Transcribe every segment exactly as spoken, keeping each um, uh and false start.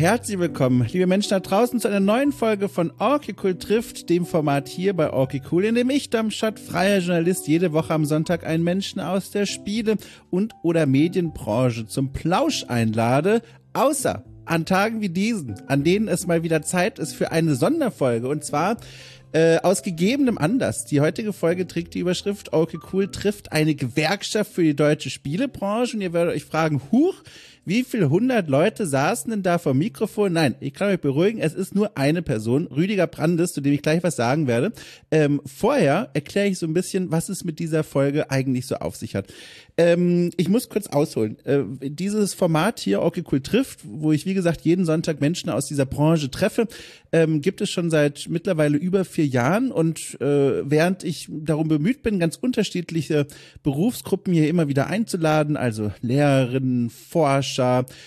herzlich willkommen, liebe Menschen da draußen, zu einer neuen Folge von Orky Cool trifft, dem Format hier bei Orky Cool, in dem ich, Domschat, freier Journalist, jede Woche am Sonntag einen Menschen aus der Spiele- und oder Medienbranche zum Plausch einlade, außer an Tagen wie diesen, an denen es mal wieder Zeit ist für eine Sonderfolge, und zwar Äh, aus gegebenem Anlass. Die heutige Folge trägt die Überschrift Orky Cool trifft eine Gewerkschaft für die deutsche Spielebranche, und ihr werdet euch fragen, huch, wie viele hundert Leute saßen denn da vor dem Mikrofon? Nein, ich kann euch beruhigen, es ist nur eine Person, Rüdiger Brandes, zu dem ich gleich was sagen werde. Ähm, vorher erkläre ich so ein bisschen, was es mit dieser Folge eigentlich so auf sich hat. Ähm, ich muss kurz ausholen. Äh, dieses Format hier, Orky Cool trifft, wo ich wie gesagt jeden Sonntag Menschen aus dieser Branche treffe, ähm, gibt es schon seit mittlerweile über vier Jahren, und äh, während ich darum bemüht bin, ganz unterschiedliche Berufsgruppen hier immer wieder einzuladen, also Lehrerinnen, Forscher,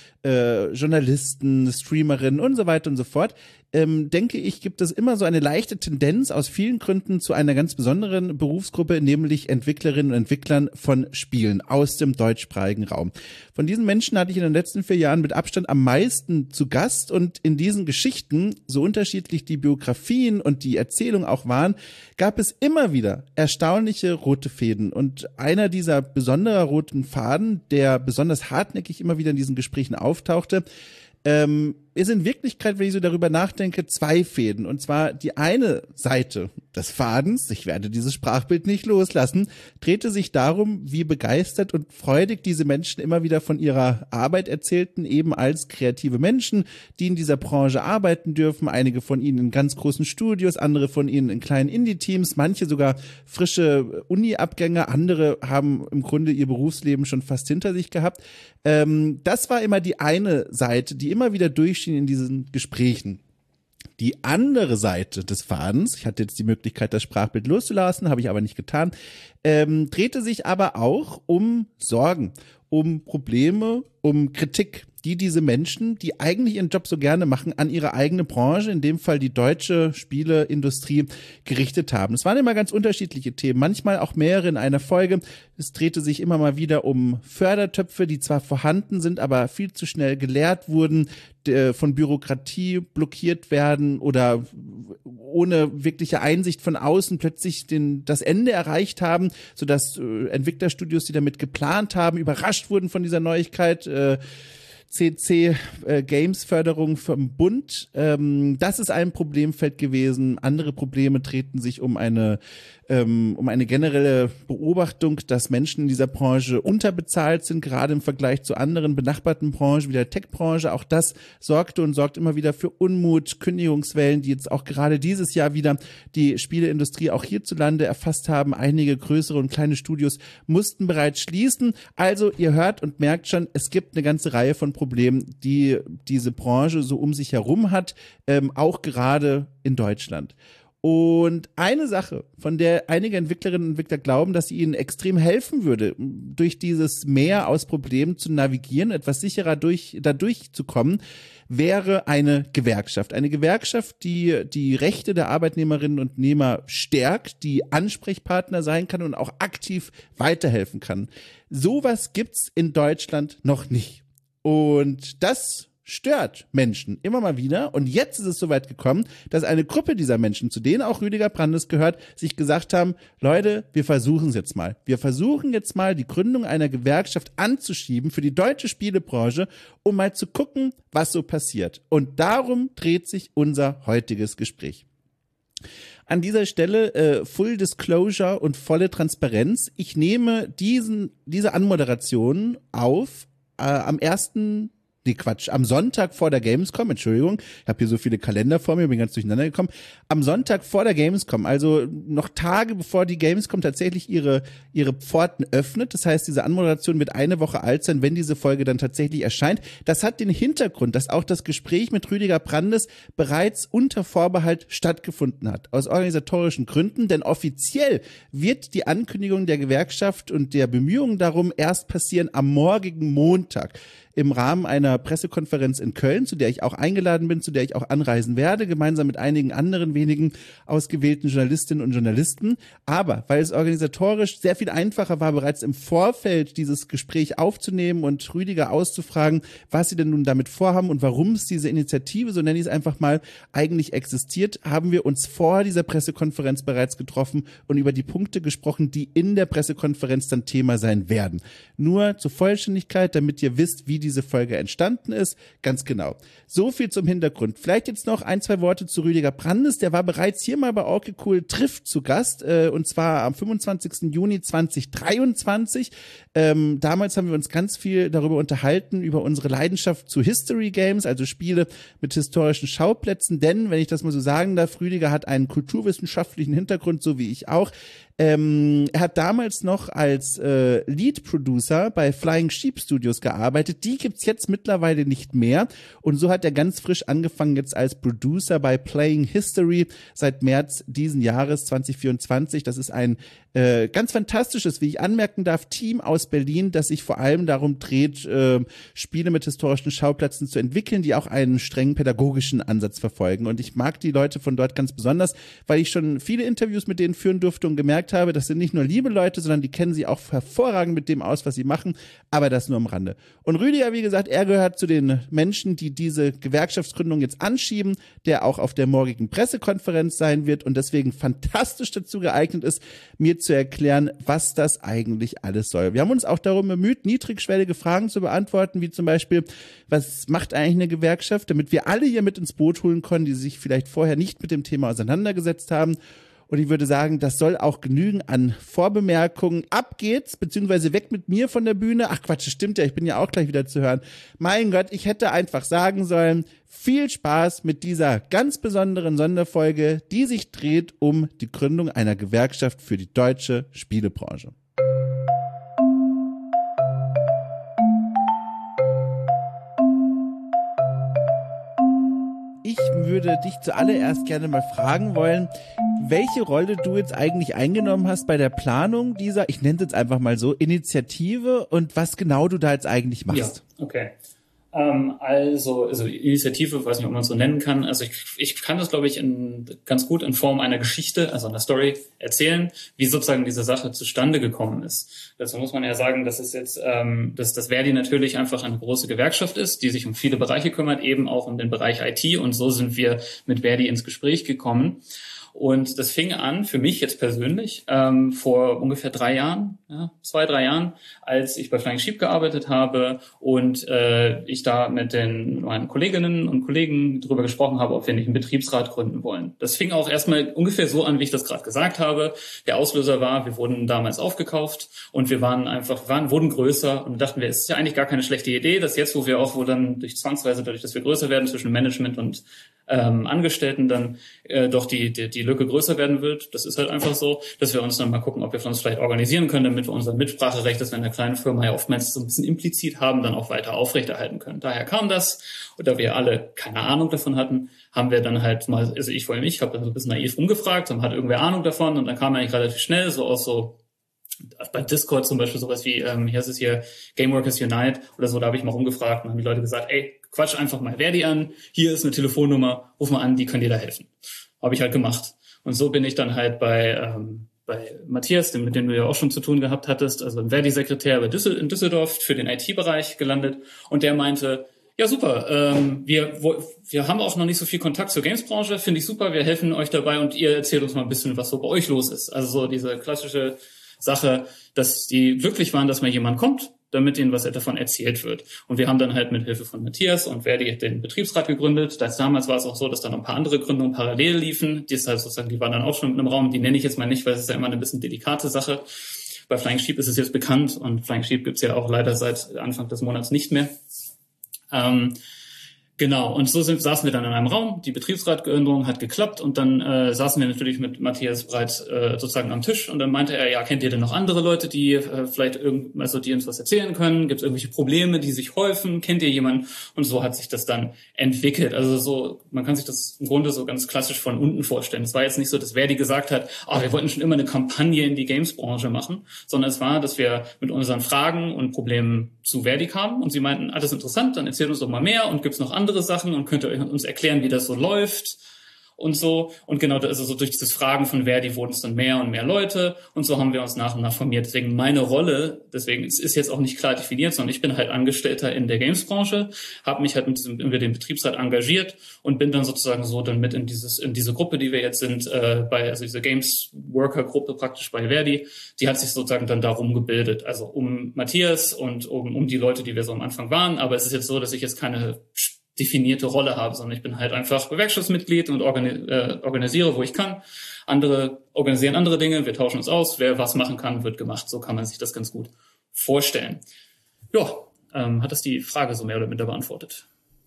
Äh, Journalisten, Streamerinnen und so weiter und so fort, ähm, denke ich, gibt es immer so eine leichte Tendenz aus vielen Gründen zu einer ganz besonderen Berufsgruppe, nämlich Entwicklerinnen und Entwicklern von Spielen aus dem deutschsprachigen Raum. Von diesen Menschen hatte ich in den letzten vier Jahren mit Abstand am meisten zu Gast, und in diesen Geschichten, so unterschiedlich die Biografien und die Erzählungen auch waren, gab es immer wieder erstaunliche rote Fäden, und einer dieser besonderen roten Faden, der besonders hartnäckig immer wieder in diesen Gesprächen auftauchte, ähm, ist in Wirklichkeit, wenn ich so darüber nachdenke, zwei Fäden. Und zwar die eine Seite des Fadens, ich werde dieses Sprachbild nicht loslassen, drehte sich darum, wie begeistert und freudig diese Menschen immer wieder von ihrer Arbeit erzählten, eben als kreative Menschen, die in dieser Branche arbeiten dürfen. Einige von ihnen in ganz großen Studios, andere von ihnen in kleinen Indie-Teams, manche sogar frische Uni-Abgänger, andere haben im Grunde ihr Berufsleben schon fast hinter sich gehabt. Ähm, das war immer die eine Seite, die immer wieder durchschien in diesen Gesprächen. Die andere Seite des Fadens, ich hatte jetzt die Möglichkeit, das Sprachbild loszulassen, habe ich aber nicht getan, ähm, drehte sich aber auch um Sorgen, um Probleme, um Kritik, die diese Menschen, die eigentlich ihren Job so gerne machen, an ihre eigene Branche, in dem Fall die deutsche Spieleindustrie, gerichtet haben. Es waren immer ganz unterschiedliche Themen, manchmal auch mehrere in einer Folge. Es drehte sich immer mal wieder um Fördertöpfe, die zwar vorhanden sind, aber viel zu schnell geleert wurden, von Bürokratie blockiert werden oder ohne wirkliche Einsicht von außen plötzlich den, das Ende erreicht haben, sodass äh, Entwicklerstudios, die damit geplant haben, überrascht wurden von dieser Neuigkeit. Äh, C C äh, Games Förderung vom Bund. Ähm, das ist ein Problemfeld gewesen. Andere Probleme treten sich um eine ähm, um eine generelle Beobachtung, dass Menschen in dieser Branche unterbezahlt sind, gerade im Vergleich zu anderen benachbarten Branchen wie der Tech-Branche. Auch das sorgte und sorgt immer wieder für Unmut, Kündigungswellen, die jetzt auch gerade dieses Jahr wieder die Spieleindustrie auch hierzulande erfasst haben. Einige größere und kleine Studios mussten bereits schließen. Also ihr hört und merkt schon, es gibt eine ganze Reihe von Problem, die diese Branche so um sich herum hat, ähm, auch gerade in Deutschland. Und eine Sache, von der einige Entwicklerinnen und Entwickler glauben, dass sie ihnen extrem helfen würde, durch dieses Meer aus Problemen zu navigieren, etwas sicherer durch, da durchzukommen, wäre eine Gewerkschaft. Eine Gewerkschaft, die die Rechte der Arbeitnehmerinnen und Nehmer stärkt, die Ansprechpartner sein kann und auch aktiv weiterhelfen kann. Sowas gibt's in Deutschland noch nicht. Und das stört Menschen immer mal wieder. Und jetzt ist es soweit gekommen, dass eine Gruppe dieser Menschen, zu denen auch Rüdiger Brandes gehört, sich gesagt haben, Leute, wir versuchen es jetzt mal. Wir versuchen jetzt mal, die Gründung einer Gewerkschaft anzuschieben für die deutsche Spielebranche, um mal zu gucken, was so passiert. Und darum dreht sich unser heutiges Gespräch. An dieser Stelle äh, Full Disclosure und volle Transparenz. Ich nehme diesen diese Anmoderation auf äh, am ersten Nee, Quatsch. Am Sonntag vor der Gamescom, Entschuldigung, ich habe hier so viele Kalender vor mir, bin ganz durcheinander gekommen. Am Sonntag vor der Gamescom, also noch Tage bevor die Gamescom tatsächlich ihre ihre Pforten öffnet. Das heißt, diese Anmoderation wird eine Woche alt sein, wenn diese Folge dann tatsächlich erscheint. Das hat den Hintergrund, dass auch das Gespräch mit Rüdiger Brandes bereits unter Vorbehalt stattgefunden hat. Aus organisatorischen Gründen, denn offiziell wird die Ankündigung der Gewerkschaft und der Bemühungen darum erst passieren am morgigen Montag. im Rahmen einer Pressekonferenz in Köln, zu der ich auch eingeladen bin, zu der ich auch anreisen werde, gemeinsam mit einigen anderen wenigen ausgewählten Journalistinnen und Journalisten. Aber weil es organisatorisch sehr viel einfacher war, bereits im Vorfeld dieses Gespräch aufzunehmen und Rüdiger auszufragen, was sie denn nun damit vorhaben und warum es diese Initiative, so nenne ich es einfach mal, eigentlich existiert, haben wir uns vor dieser Pressekonferenz bereits getroffen und über die Punkte gesprochen, die in der Pressekonferenz dann Thema sein werden. Nur zur Vollständigkeit, damit ihr wisst, wie diese Folge entstanden ist, ganz genau. So viel zum Hintergrund. Vielleicht jetzt noch ein, zwei Worte zu Rüdiger Brandes. Der war bereits hier mal bei Orky Cool trifft zu Gast, äh, und zwar am fünfundzwanzigsten Juni zweitausenddreiundzwanzig. Ähm, damals haben wir uns ganz viel darüber unterhalten, über unsere Leidenschaft zu History Games, also Spiele mit historischen Schauplätzen, denn, wenn ich das mal so sagen darf, Rüdiger hat einen kulturwissenschaftlichen Hintergrund, so wie ich auch. Ähm, er hat damals noch als äh, Lead-Producer bei Flying Sheep Studios gearbeitet. Die gibt's jetzt mittlerweile nicht mehr. Und so hat er ganz frisch angefangen jetzt als Producer bei Playing History seit März diesen Jahres zwanzig vierundzwanzig. Das ist ein äh, ganz fantastisches, wie ich anmerken darf, Team aus Berlin, das sich vor allem darum dreht, äh, Spiele mit historischen Schauplätzen zu entwickeln, die auch einen strengen pädagogischen Ansatz verfolgen. Und ich mag die Leute von dort ganz besonders, weil ich schon viele Interviews mit denen führen durfte und gemerkt habe, das sind nicht nur liebe Leute, sondern die kennen sie auch hervorragend mit dem aus, was sie machen, aber das nur am Rande. Und Rüdiger, wie gesagt, er gehört zu den Menschen, die diese Gewerkschaftsgründung jetzt anschieben, der auch auf der morgigen Pressekonferenz sein wird und deswegen fantastisch dazu geeignet ist, mir zu erklären, was das eigentlich alles soll. Wir haben uns auch darum bemüht, niedrigschwellige Fragen zu beantworten, wie zum Beispiel, was macht eigentlich eine Gewerkschaft, damit wir alle hier mit ins Boot holen können, die sich vielleicht vorher nicht mit dem Thema auseinandergesetzt haben. Und ich würde sagen, das soll auch genügen an Vorbemerkungen. Ab geht's, beziehungsweise weg mit mir von der Bühne. Ach Quatsch, das stimmt ja, ich bin ja auch gleich wieder zu hören. Mein Gott, ich hätte einfach sagen sollen, viel Spaß mit dieser ganz besonderen Sonderfolge, die sich dreht um die Gründung einer Gewerkschaft für die deutsche Spielebranche. Ich würde dich zuallererst gerne mal fragen wollen, welche Rolle du jetzt eigentlich eingenommen hast bei der Planung dieser, ich nenne es jetzt einfach mal so, Initiative und was genau du da jetzt eigentlich machst. Ja, okay. Ähm, also, also Initiative, weiß nicht, ob man es so nennen kann. Also ich, ich kann das, glaube ich, in, ganz gut in Form einer Geschichte, also einer Story erzählen, wie sozusagen diese Sache zustande gekommen ist. Dazu muss man ja sagen, dass es jetzt, ähm, dass das Verdi natürlich einfach eine große Gewerkschaft ist, die sich um viele Bereiche kümmert, eben auch um den Bereich I T. Und so sind wir mit Verdi ins Gespräch gekommen. Und das fing an, für mich jetzt persönlich, ähm, vor ungefähr drei Jahren, ja, zwei, drei Jahren, als ich bei Flying Sheep gearbeitet habe und äh, ich da mit den meinen Kolleginnen und Kollegen drüber gesprochen habe, ob wir nicht einen Betriebsrat gründen wollen. Das fing auch erstmal ungefähr so an, wie ich das gerade gesagt habe. Der Auslöser war, wir wurden damals aufgekauft und wir waren einfach, waren, wurden größer und dachten wir, es ist ja eigentlich gar keine schlechte Idee, dass jetzt, wo wir auch, wo dann durch zwangsweise, dadurch, dass wir größer werden, zwischen Management und ähm, Angestellten dann äh, doch die, die die Lücke größer werden wird. Das ist halt einfach so, dass wir uns dann mal gucken, ob wir uns vielleicht organisieren können, damit wir unser Mitspracherecht, das wir in einer kleinen Firma ja oftmals so ein bisschen implizit haben, dann auch weiter aufrechterhalten können. Daher kam das. Und da wir alle keine Ahnung davon hatten, haben wir dann halt mal, also ich vor allem ich, habe dann so ein bisschen naiv umgefragt und hat irgendwer Ahnung davon und dann kam eigentlich relativ schnell so aus so bei Discord zum Beispiel sowas wie, ähm, hier ist es hier, Gameworkers Unite oder so, da habe ich mal rumgefragt und haben die Leute gesagt, ey, quatsch einfach mal Verdi an, hier ist eine Telefonnummer, ruf mal an, die können dir da helfen. Habe ich halt gemacht. Und so bin ich dann halt bei ähm, bei Matthias, mit dem du ja auch schon zu tun gehabt hattest, also im Verdi-Sekretär bei Düssel- in Düsseldorf für den I T-Bereich gelandet und der meinte, ja super, ähm, wir wo, wir haben auch noch nicht so viel Kontakt zur Games-Branche, finde ich super, wir helfen euch dabei und ihr erzählt uns mal ein bisschen, was so bei euch los ist. Also so diese klassische Sache, dass die glücklich waren, dass mal jemand kommt, damit ihnen was davon erzählt wird. Und wir haben dann halt mit Hilfe von Matthias und Verdi den Betriebsrat gegründet. Das, damals war es auch so, dass dann ein paar andere Gründungen parallel liefen. Die ist halt sozusagen, die waren dann auch schon mit einem Raum. Die nenne ich jetzt mal nicht, weil es ist ja immer eine bisschen delikate Sache. Bei Flying Sheep ist es jetzt bekannt und Flying Sheep gibt's ja auch leider seit Anfang des Monats nicht mehr. Ähm, Genau, und so sind, saßen wir dann in einem Raum, die Betriebsratgründung hat geklappt und dann äh, saßen wir natürlich mit Matthias Breit äh, sozusagen am Tisch und dann meinte er, ja, kennt ihr denn noch andere Leute, die äh, vielleicht irgend, also die uns was erzählen können? Gibt es irgendwelche Probleme, die sich häufen? Kennt ihr jemanden? Und so hat sich das dann entwickelt. Also so, man kann sich das im Grunde so ganz klassisch von unten vorstellen. Es war jetzt nicht so, dass Verdi gesagt hat, oh, wir wollten schon immer eine Kampagne in die Games-Branche machen, sondern es war, dass wir mit unseren Fragen und Problemen zu Verdi kamen und sie meinten, ah, das ist interessant, dann erzählt uns doch mal mehr und gibt's noch andere Sachen und könnt ihr uns erklären, wie das so läuft und so. Und genau, also so durch dieses Fragen von Verdi wurden es dann mehr und mehr Leute und so haben wir uns nach und nach formiert. Deswegen meine Rolle, deswegen es ist jetzt auch nicht klar definiert, sondern ich bin halt Angestellter in der Games-Branche, habe mich halt mit diesem, über den Betriebsrat engagiert und bin dann sozusagen so dann mit in dieses in diese Gruppe, die wir jetzt sind, äh, bei also diese Games-Worker-Gruppe praktisch bei Verdi, die hat sich sozusagen dann darum gebildet, also um Matthias und um, um die Leute, die wir so am Anfang waren. Aber es ist jetzt so, dass ich jetzt keine definierte Rolle habe, sondern ich bin halt einfach Gewerkschaftsmitglied und organi- äh, organisiere, wo ich kann. Andere organisieren andere Dinge, wir tauschen uns aus, wer was machen kann, wird gemacht. So kann man sich das ganz gut vorstellen. Ja, ähm, hat das die Frage so mehr oder minder beantwortet?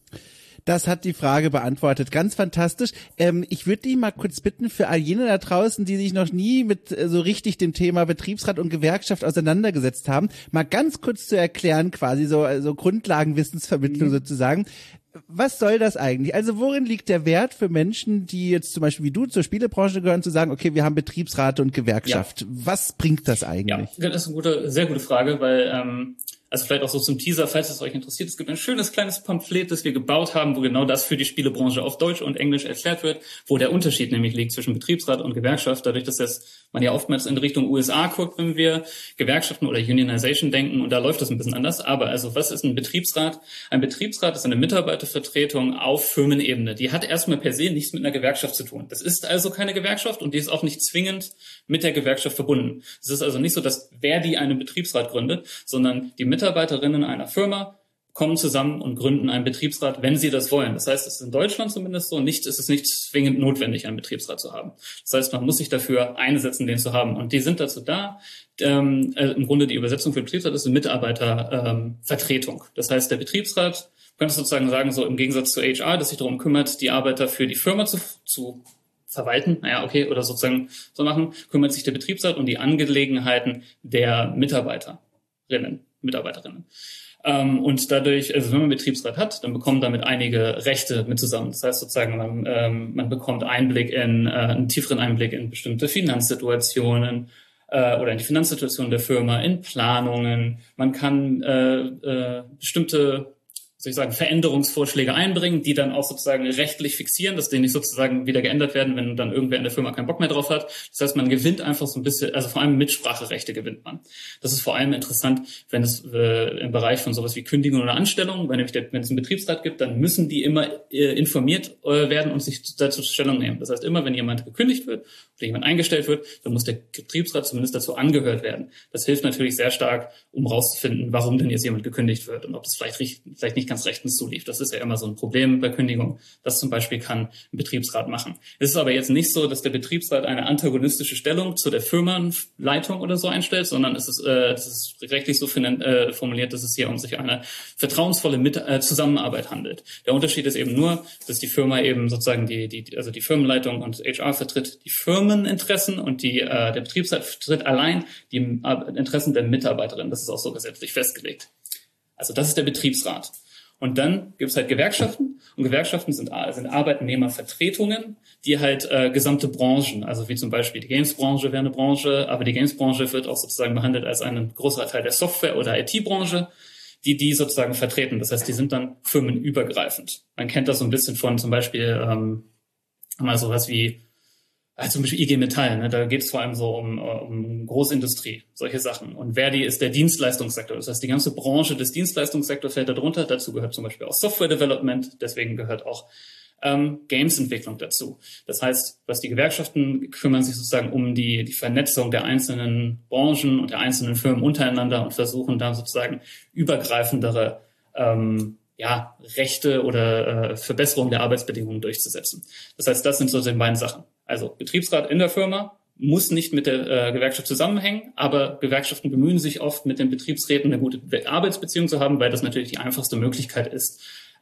Das hat die Frage beantwortet. Ganz fantastisch. Ähm, ich würde dich mal kurz bitten, für all jene da draußen, die sich noch nie mit äh, so richtig dem Thema Betriebsrat und Gewerkschaft auseinandergesetzt haben, mal ganz kurz zu erklären, quasi so also Grundlagenwissensvermittlung mhm. sozusagen. Was soll das eigentlich? Also worin liegt der Wert für Menschen, die jetzt zum Beispiel wie du zur Spielebranche gehören, zu sagen, okay, wir haben Betriebsräte und Gewerkschaft. Ja. Was bringt das eigentlich? Ja, das ist eine gute, sehr gute Frage, weil ähm, also vielleicht auch so zum Teaser, falls es euch interessiert, es gibt ein schönes kleines Pamphlet, das wir gebaut haben, wo genau das für die Spielebranche auf Deutsch und Englisch erklärt wird, wo der Unterschied nämlich liegt zwischen Betriebsrat und Gewerkschaft, dadurch, dass das man ja oftmals in Richtung U S A guckt, wenn wir Gewerkschaften oder Unionization denken, und da läuft das ein bisschen anders. Aber also was ist ein Betriebsrat? Ein Betriebsrat ist eine Mitarbeitervertretung auf Firmenebene. Die hat erstmal per se nichts mit einer Gewerkschaft zu tun. Das ist also keine Gewerkschaft und die ist auch nicht zwingend mit der Gewerkschaft verbunden. Es ist also nicht so, dass Verdi einen Betriebsrat gründet, sondern die Mitarbeiterinnen einer Firma kommen zusammen und gründen einen Betriebsrat, wenn sie das wollen. Das heißt, es ist in Deutschland zumindest so, nicht, es ist nicht zwingend notwendig, einen Betriebsrat zu haben. Das heißt, man muss sich dafür einsetzen, den zu haben. Und die sind dazu da. Ähm, äh, im Grunde die Übersetzung für Betriebsrat ist eine Mitarbeitervertretung. Ähm, das heißt, der Betriebsrat, du könntest sozusagen sagen, so im Gegensatz zu H R, dass sich darum kümmert, die Arbeiter für die Firma zu, zu verwalten, naja, okay, oder sozusagen so machen, kümmert sich der Betriebsrat um die Angelegenheiten der Mitarbeiterinnen, Mitarbeiterinnen. Ähm, und dadurch, also wenn man einen Betriebsrat hat, dann bekommen damit einige Rechte mit zusammen. Das heißt sozusagen, man, ähm, man bekommt Einblick in, äh, einen tieferen Einblick in bestimmte Finanzsituationen äh, oder in die Finanzsituation der Firma, in Planungen. Man kann äh, äh, bestimmte soll ich sagen, Veränderungsvorschläge einbringen, die dann auch sozusagen rechtlich fixieren, dass die nicht sozusagen wieder geändert werden, wenn dann irgendwer in der Firma keinen Bock mehr drauf hat. Das heißt, man gewinnt einfach so ein bisschen, also vor allem Mitspracherechte gewinnt man. Das ist vor allem interessant, wenn es äh, im Bereich von sowas wie Kündigung oder Anstellung, wenn, nämlich der, wenn es einen Betriebsrat gibt, dann müssen die immer äh, informiert äh, werden und sich dazu Stellung nehmen. Das heißt, immer wenn jemand gekündigt wird oder jemand eingestellt wird, dann muss der Betriebsrat zumindest dazu angehört werden. Das hilft natürlich sehr stark, um rauszufinden, warum denn jetzt jemand gekündigt wird und ob das vielleicht, vielleicht nicht ganz rechtens zulief. Das ist ja immer so ein Problem bei Kündigung. Das zum Beispiel kann ein Betriebsrat machen. Es ist aber jetzt nicht so, dass der Betriebsrat eine antagonistische Stellung zu der Firmenleitung oder so einstellt, sondern es ist, äh, es ist rechtlich so äh, formuliert, dass es hier um sich eine vertrauensvolle Mit äh, Zusammenarbeit handelt. Der Unterschied ist eben nur, dass die Firma eben sozusagen die, die also die Firmenleitung und H R vertritt die Firmeninteressen und die äh, der Betriebsrat vertritt allein die äh, Interessen der Mitarbeiterin. Das ist auch so gesetzlich festgelegt. Also das ist der Betriebsrat. Und dann gibt's halt Gewerkschaften und Gewerkschaften sind, sind Arbeitnehmervertretungen, die halt äh, gesamte Branchen, also wie zum Beispiel die Games-Branche wäre eine Branche, aber die Games-Branche wird auch sozusagen behandelt als ein großer Teil der Software- oder I T-Branche, die die sozusagen vertreten. Das heißt, die sind dann firmenübergreifend. Man kennt das so ein bisschen von zum Beispiel ähm, mal sowas wie Also zum Beispiel I G Metall, ne? Da geht es vor allem so um, um Großindustrie, solche Sachen. Und Verdi ist der Dienstleistungssektor. Das heißt, die ganze Branche des Dienstleistungssektors fällt da drunter. Dazu gehört zum Beispiel auch Software Development. Deswegen gehört auch ähm, Games-Entwicklung dazu. Das heißt, was die Gewerkschaften kümmern sich sozusagen um die, die Vernetzung der einzelnen Branchen und der einzelnen Firmen untereinander und versuchen dann sozusagen übergreifendere ähm, ja, Rechte oder äh, Verbesserung der Arbeitsbedingungen durchzusetzen. Das heißt, das sind so die beiden Sachen. Also Betriebsrat in der Firma muss nicht mit der äh, Gewerkschaft zusammenhängen, aber Gewerkschaften bemühen sich oft, mit den Betriebsräten eine gute Arbeitsbeziehung zu haben, weil das natürlich die einfachste Möglichkeit ist,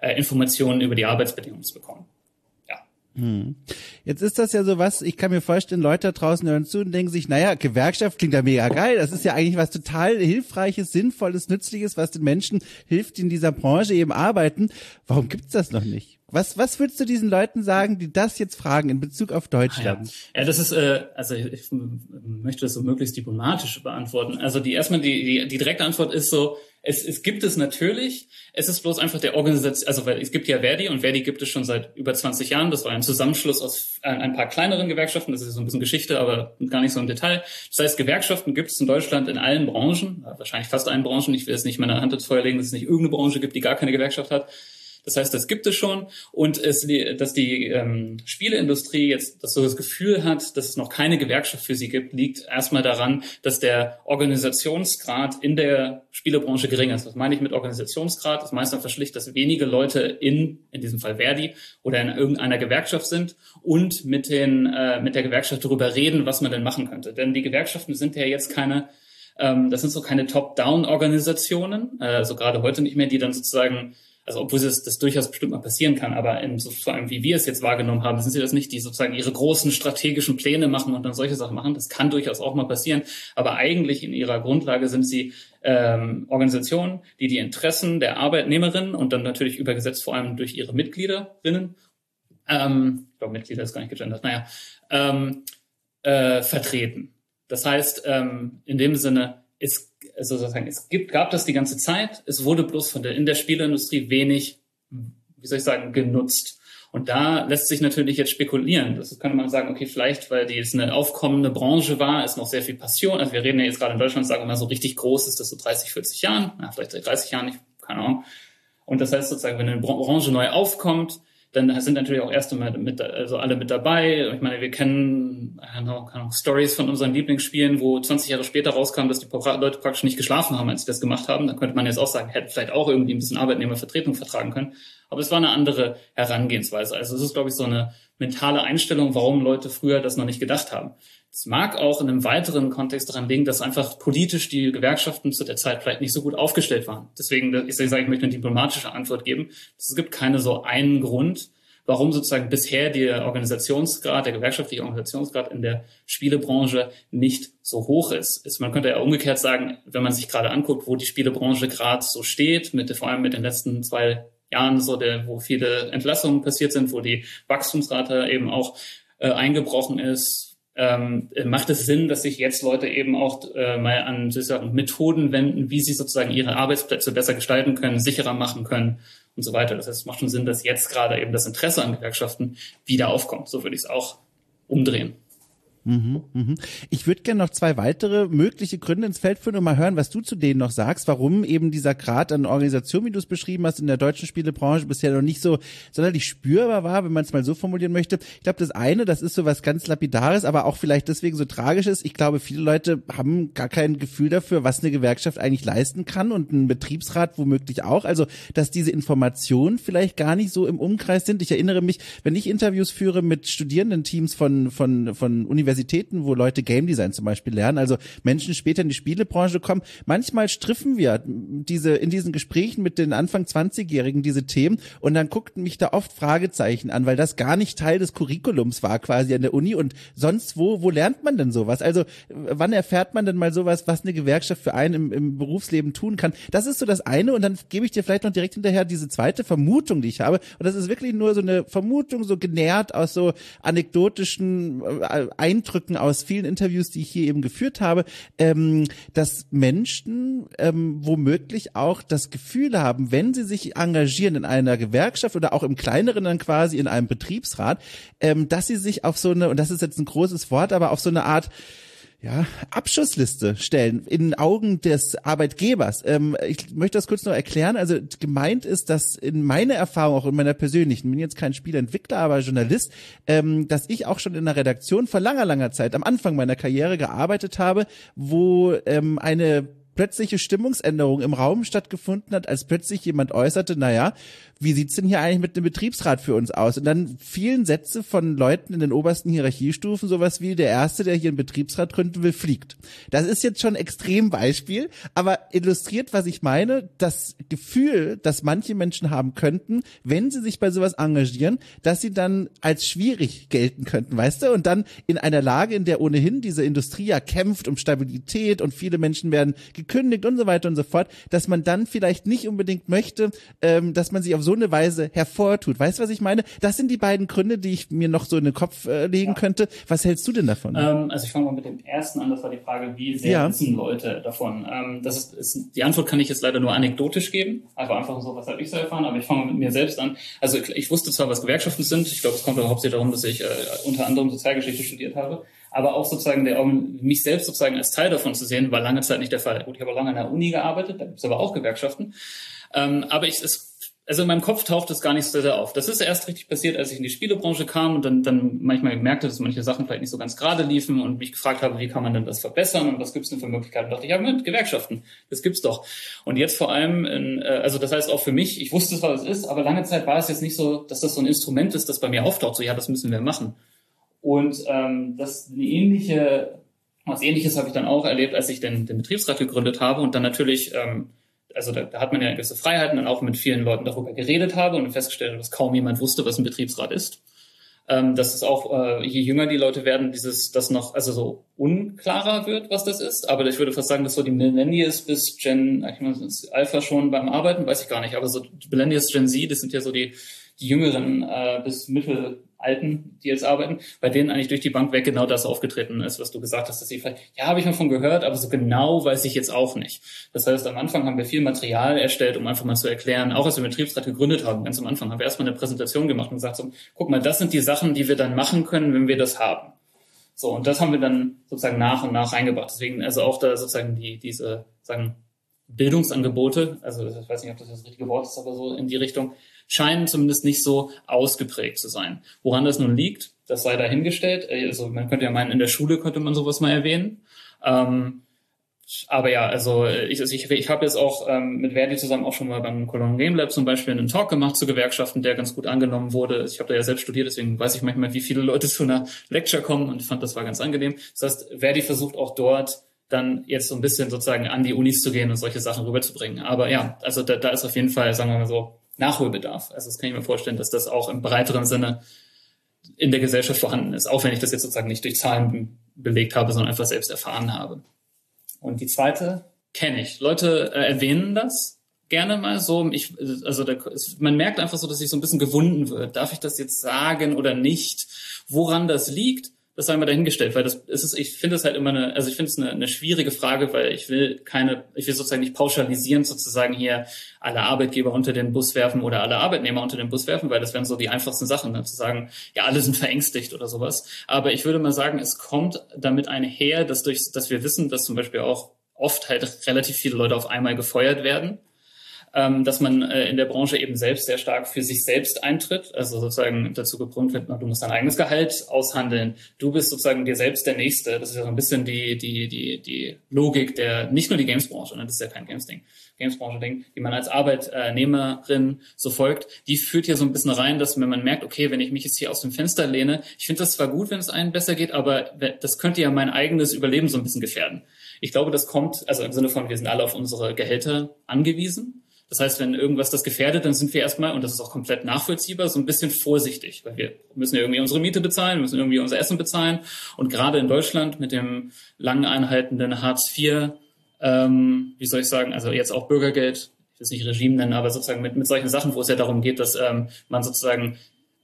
äh, Informationen über die Arbeitsbedingungen zu bekommen. Hm. Jetzt ist das ja so was, ich kann mir vorstellen, Leute da draußen hören zu und denken sich, naja, Gewerkschaft klingt ja mega geil, das ist ja eigentlich was total Hilfreiches, Sinnvolles, Nützliches, was den Menschen hilft, die in dieser Branche eben arbeiten. Warum gibt's das noch nicht? Was, was würdest du diesen Leuten sagen, die das jetzt fragen in Bezug auf Deutschland? Ja, ja das ist, äh, also ich möchte das so möglichst diplomatisch beantworten. Also die erstmal die, die, die direkte Antwort ist so, es, es gibt es natürlich, es ist bloß einfach der Organisation, also weil es gibt ja Verdi und Verdi gibt es schon seit über zwanzig Jahren, das war ein Zusammenschluss aus ein paar kleineren Gewerkschaften, das ist so ein bisschen Geschichte, aber gar nicht so im Detail. Das heißt, Gewerkschaften gibt es in Deutschland in allen Branchen, wahrscheinlich fast allen Branchen, ich will jetzt nicht meine Hand ins Feuer legen, dass es nicht irgendeine Branche gibt, die gar keine Gewerkschaft hat. Das heißt, das gibt es schon und es, dass die ähm, Spieleindustrie jetzt das so das Gefühl hat, dass es noch keine Gewerkschaft für sie gibt, liegt erstmal daran, dass der Organisationsgrad in der Spielebranche gering ist. Was meine ich mit Organisationsgrad? Das meist einfach schlicht, dass wenige Leute in, in diesem Fall Verdi oder in irgendeiner Gewerkschaft sind und mit den äh, mit der Gewerkschaft darüber reden, was man denn machen könnte. Denn die Gewerkschaften sind ja jetzt keine ähm, das sind so keine Top-Down-Organisationen, äh, also gerade heute nicht mehr, die dann sozusagen also obwohl das, das durchaus bestimmt mal passieren kann, aber in, so, vor allem wie wir es jetzt wahrgenommen haben, sind sie das nicht, die sozusagen ihre großen strategischen Pläne machen und dann solche Sachen machen. Das kann durchaus auch mal passieren, aber eigentlich in ihrer Grundlage sind sie ähm, Organisationen, die die Interessen der Arbeitnehmerinnen und dann natürlich übergesetzt vor allem durch ihre Mitgliederinnen, ähm, ich glaube Mitglieder ist gar nicht gegendert, naja, ähm, äh, vertreten. Das heißt, ähm, in dem Sinne ist also sozusagen, es gibt, gab das die ganze Zeit, es wurde bloß von der, in der Spieleindustrie wenig, wie soll ich sagen, genutzt. Und da lässt sich natürlich jetzt spekulieren. Das könnte man sagen, okay, vielleicht, weil die jetzt eine aufkommende Branche war, ist noch sehr viel Passion. Also wir reden ja jetzt gerade in Deutschland, sagen wir mal, so richtig groß ist das so dreißig, vierzig Jahren, na, vielleicht seit dreißig Jahren, ich, keine Ahnung. Und das heißt sozusagen, wenn eine Branche neu aufkommt, dann sind natürlich auch erst einmal mit, also alle mit dabei. Ich meine, wir kennen keine Ahnung, Stories von unseren Lieblingsspielen, wo zwanzig Jahre später rauskam, dass die Leute praktisch nicht geschlafen haben, als sie das gemacht haben. Da könnte man jetzt auch sagen, hätten vielleicht auch irgendwie ein bisschen Arbeitnehmervertretung vertragen können. Aber es war eine andere Herangehensweise. Also es ist, glaube ich, so eine mentale Einstellung, warum Leute früher das noch nicht gedacht haben. Es mag auch in einem weiteren Kontext daran liegen, dass einfach politisch die Gewerkschaften zu der Zeit vielleicht nicht so gut aufgestellt waren. Deswegen, ich sage, ich möchte eine diplomatische Antwort geben. Es gibt keine so einen Grund, warum sozusagen bisher der Organisationsgrad, der gewerkschaftliche Organisationsgrad in der Spielebranche nicht so hoch ist. Man könnte ja umgekehrt sagen, wenn man sich gerade anguckt, wo die Spielebranche gerade so steht, mit, vor allem mit den letzten zwei Jahren, so der, wo viele Entlassungen passiert sind, wo die Wachstumsrate eben auch äh, eingebrochen ist, ähm, macht es Sinn, dass sich jetzt Leute eben auch äh, mal an sozusagen Methoden wenden, wie sie sozusagen ihre Arbeitsplätze besser gestalten können, sicherer machen können und so weiter. Das heißt, es macht schon Sinn, dass jetzt gerade eben das Interesse an Gewerkschaften wieder aufkommt. So würde ich es auch umdrehen. Mhm, mhm. Ich würde gerne noch zwei weitere mögliche Gründe ins Feld führen und mal hören, was du zu denen noch sagst, warum eben dieser Grad an Organisation, wie du es beschrieben hast, in der deutschen Spielebranche bisher noch nicht so sonderlich spürbar war, wenn man es mal so formulieren möchte. Ich glaube, das eine, das ist so was ganz Lapidares, aber auch vielleicht deswegen so Tragisches. Ich glaube, viele Leute haben gar kein Gefühl dafür, was eine Gewerkschaft eigentlich leisten kann und ein Betriebsrat womöglich auch. Also, dass diese Informationen vielleicht gar nicht so im Umkreis sind. Ich erinnere mich, wenn ich Interviews führe mit Studierendenteams von, von, von Universitäten, Universitäten, wo Leute Game Design zum Beispiel lernen, also Menschen später in die Spielebranche kommen. Manchmal striffen wir diese in diesen Gesprächen mit den Anfang zwanzigjährigen diese Themen und dann guckten mich da oft Fragezeichen an, weil das gar nicht Teil des Curriculums war quasi an der Uni und sonst wo, wo lernt man denn sowas? Also wann erfährt man denn mal sowas, was eine Gewerkschaft für einen im, im Berufsleben tun kann? Das ist so das eine und dann gebe ich dir vielleicht noch direkt hinterher diese zweite Vermutung, die ich habe und das ist wirklich nur so eine Vermutung, so genährt aus so anekdotischen Eindrücken aus vielen Interviews, die ich hier eben geführt habe, ähm, dass Menschen ähm, womöglich auch das Gefühl haben, wenn sie sich engagieren in einer Gewerkschaft oder auch im Kleineren dann quasi in einem Betriebsrat, ähm, dass sie sich auf so eine, und das ist jetzt ein großes Wort, aber auf so eine Art ja, Abschussliste stellen in den Augen des Arbeitgebers. Ähm, ich möchte das kurz noch erklären. Also gemeint ist, dass in meiner Erfahrung, auch in meiner persönlichen, ich bin jetzt kein Spieleentwickler, aber Journalist, ähm, dass ich auch schon in einer Redaktion vor langer, langer Zeit am Anfang meiner Karriere gearbeitet habe, wo ähm, eine plötzliche Stimmungsänderung im Raum stattgefunden hat, als plötzlich jemand äußerte, naja, wie sieht's denn hier eigentlich mit dem Betriebsrat für uns aus? Und dann fielen Sätze von Leuten in den obersten Hierarchiestufen, sowas wie der Erste, der hier einen Betriebsrat gründen will, fliegt. Das ist jetzt schon ein Extrembeispiel, aber illustriert, was ich meine, das Gefühl, das manche Menschen haben könnten, wenn sie sich bei sowas engagieren, dass sie dann als schwierig gelten könnten, weißt du? Und dann in einer Lage, in der ohnehin diese Industrie ja kämpft um Stabilität und viele Menschen werden gekündigt und so weiter und so fort, dass man dann vielleicht nicht unbedingt möchte, ähm, dass man sich auf so eine Weise hervortut. Weißt du, was ich meine? Das sind die beiden Gründe, die ich mir noch so in den Kopf äh, legen ja. könnte. Was hältst du denn davon? Ähm, also ich fange mal mit dem ersten an. Das war die Frage, wie sehr ja. wissen Leute davon? Ähm, das ist, ist, die Antwort kann ich jetzt leider nur anekdotisch geben. Also einfach so, was habe ich so erfahren. Aber ich fange mit mir selbst an. Also ich, ich wusste zwar, was Gewerkschaften sind. Ich glaube, es kommt aber hauptsächlich darum, dass ich äh, unter anderem Sozialgeschichte studiert habe. Aber auch sozusagen der, mich selbst sozusagen als Teil davon zu sehen, war lange Zeit nicht der Fall. Gut, ich habe lange an der Uni gearbeitet, da gibt es aber auch Gewerkschaften. Ähm, aber ich, es, also in meinem Kopf taucht es gar nicht so sehr auf. Das ist erst richtig passiert, als ich in die Spielebranche kam und dann, dann manchmal merkte, dass manche Sachen vielleicht nicht so ganz gerade liefen und mich gefragt habe, wie kann man denn das verbessern und was gibt es denn für Möglichkeiten? Und dachte ich, ja, mit Gewerkschaften, das gibt's doch. Und jetzt vor allem, in, also das heißt auch für mich, ich wusste zwar, was es ist, aber lange Zeit war es jetzt nicht so, dass das so ein Instrument ist, das bei mir auftaucht, so ja, das müssen wir machen. Und ähm, das eine ähnliche, was Ähnliches habe ich dann auch erlebt, als ich den, den Betriebsrat gegründet habe und dann natürlich, ähm, also da, da hat man ja gewisse Freiheiten, dann auch mit vielen Leuten darüber geredet habe und festgestellt, dass kaum jemand wusste, was ein Betriebsrat ist. Ähm, dass es auch, äh, je jünger die Leute werden, dieses, das noch, also so unklarer wird, was das ist. Aber ich würde fast sagen, dass so die Millennials bis Gen, ich meine, Alpha schon beim Arbeiten, weiß ich gar nicht, aber so Millennials, Gen Z, das sind ja so die, die Jüngeren äh, bis Mittelalten, die jetzt arbeiten, bei denen eigentlich durch die Bank weg genau das aufgetreten ist, was du gesagt hast, dass sie vielleicht, ja, habe ich mal von gehört, aber so genau weiß ich jetzt auch nicht. Das heißt, am Anfang haben wir viel Material erstellt, um einfach mal zu erklären, auch als wir den Betriebsrat gegründet haben, ganz am Anfang haben wir erstmal eine Präsentation gemacht und gesagt, so, guck mal, das sind die Sachen, die wir dann machen können, wenn wir das haben. So, und das haben wir dann sozusagen nach und nach reingebracht. Deswegen, also auch da sozusagen die, diese, sagen, Bildungsangebote, also ich weiß nicht, ob das das richtige Wort ist, aber so in die Richtung, scheinen zumindest nicht so ausgeprägt zu sein. Woran das nun liegt, das sei dahingestellt. Also man könnte ja meinen, in der Schule könnte man sowas mal erwähnen. Ähm, aber ja, also ich, also ich, ich habe jetzt auch ähm, mit Verdi zusammen auch schon mal beim Cologne Game Lab zum Beispiel einen Talk gemacht zu Gewerkschaften, der ganz gut angenommen wurde. Ich habe da ja selbst studiert, deswegen weiß ich manchmal, wie viele Leute zu einer Lecture kommen und ich fand, das war ganz angenehm. Das heißt, Verdi versucht auch dort dann jetzt so ein bisschen sozusagen an die Unis zu gehen und solche Sachen rüberzubringen. Aber ja, also da, da ist auf jeden Fall, sagen wir mal so, Nachholbedarf. Also das kann ich mir vorstellen, dass das auch im breiteren Sinne in der Gesellschaft vorhanden ist, auch wenn ich das jetzt sozusagen nicht durch Zahlen belegt habe, sondern einfach selbst erfahren habe. Und die zweite kenne ich. Leute äh, erwähnen das gerne mal so. Ich, also da, man merkt einfach so, dass sich so ein bisschen gewunden wird. Darf ich das jetzt sagen oder nicht? Woran das liegt? Das sei mal dahingestellt, weil das ist es, ich finde es halt immer eine, also ich finde es eine, eine schwierige Frage, weil ich will keine, ich will sozusagen nicht pauschalisieren, sozusagen hier alle Arbeitgeber unter den Bus werfen oder alle Arbeitnehmer unter den Bus werfen, weil das wären so die einfachsten Sachen, ne? Zu sagen, ja, alle sind verängstigt oder sowas. Aber ich würde mal sagen, es kommt damit einher, dass durch, dass wir wissen, dass zum Beispiel auch oft halt relativ viele Leute auf einmal gefeuert werden. Ähm, dass man äh, in der Branche eben selbst sehr stark für sich selbst eintritt, also sozusagen dazu gebrummt wird, du musst dein eigenes Gehalt aushandeln, du bist sozusagen dir selbst der Nächste. Das ist ja so ein bisschen die die die die Logik der, nicht nur die Games-Branche, ne? Das ist ja kein Games-Ding, Games-Branche-Ding, die man als Arbeitnehmerin so folgt, die führt hier so ein bisschen rein, dass wenn man merkt, okay, wenn ich mich jetzt hier aus dem Fenster lehne, ich finde das zwar gut, wenn es einem besser geht, aber das könnte ja mein eigenes Überleben so ein bisschen gefährden. Ich glaube, das kommt, also im Sinne von, wir sind alle auf unsere Gehälter angewiesen. Das heißt, wenn irgendwas das gefährdet, dann sind wir erstmal, und das ist auch komplett nachvollziehbar, so ein bisschen vorsichtig, weil wir müssen ja irgendwie unsere Miete bezahlen, wir müssen irgendwie unser Essen bezahlen. Und gerade in Deutschland mit dem lang anhaltenden Hartz vier, ähm, wie soll ich sagen, also jetzt auch Bürgergeld, ich will es nicht Regime nennen, aber sozusagen mit, mit solchen Sachen, wo es ja darum geht, dass ähm, man sozusagen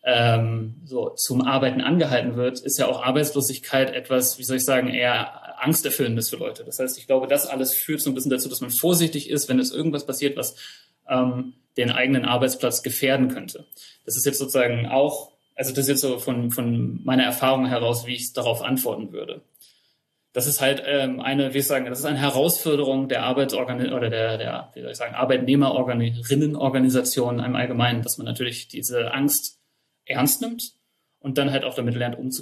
ähm, so zum Arbeiten angehalten wird, ist ja auch Arbeitslosigkeit etwas, wie soll ich sagen, eher Angsterfüllendes für Leute. Das heißt, ich glaube, das alles führt so ein bisschen dazu, dass man vorsichtig ist, wenn es irgendwas passiert, was ähm, den eigenen Arbeitsplatz gefährden könnte. Das ist jetzt sozusagen auch, also das ist jetzt so von, von meiner Erfahrung heraus, wie ich darauf antworten würde. Das ist halt ähm, eine, wie ich sagen, das ist eine Herausforderung der Arbeitsorgan oder der, der, wie soll ich sagen, Arbeitnehmerinnenorganisationen im Allgemeinen, dass man natürlich diese Angst ernst nimmt und dann halt auch damit lernt, umzugehen.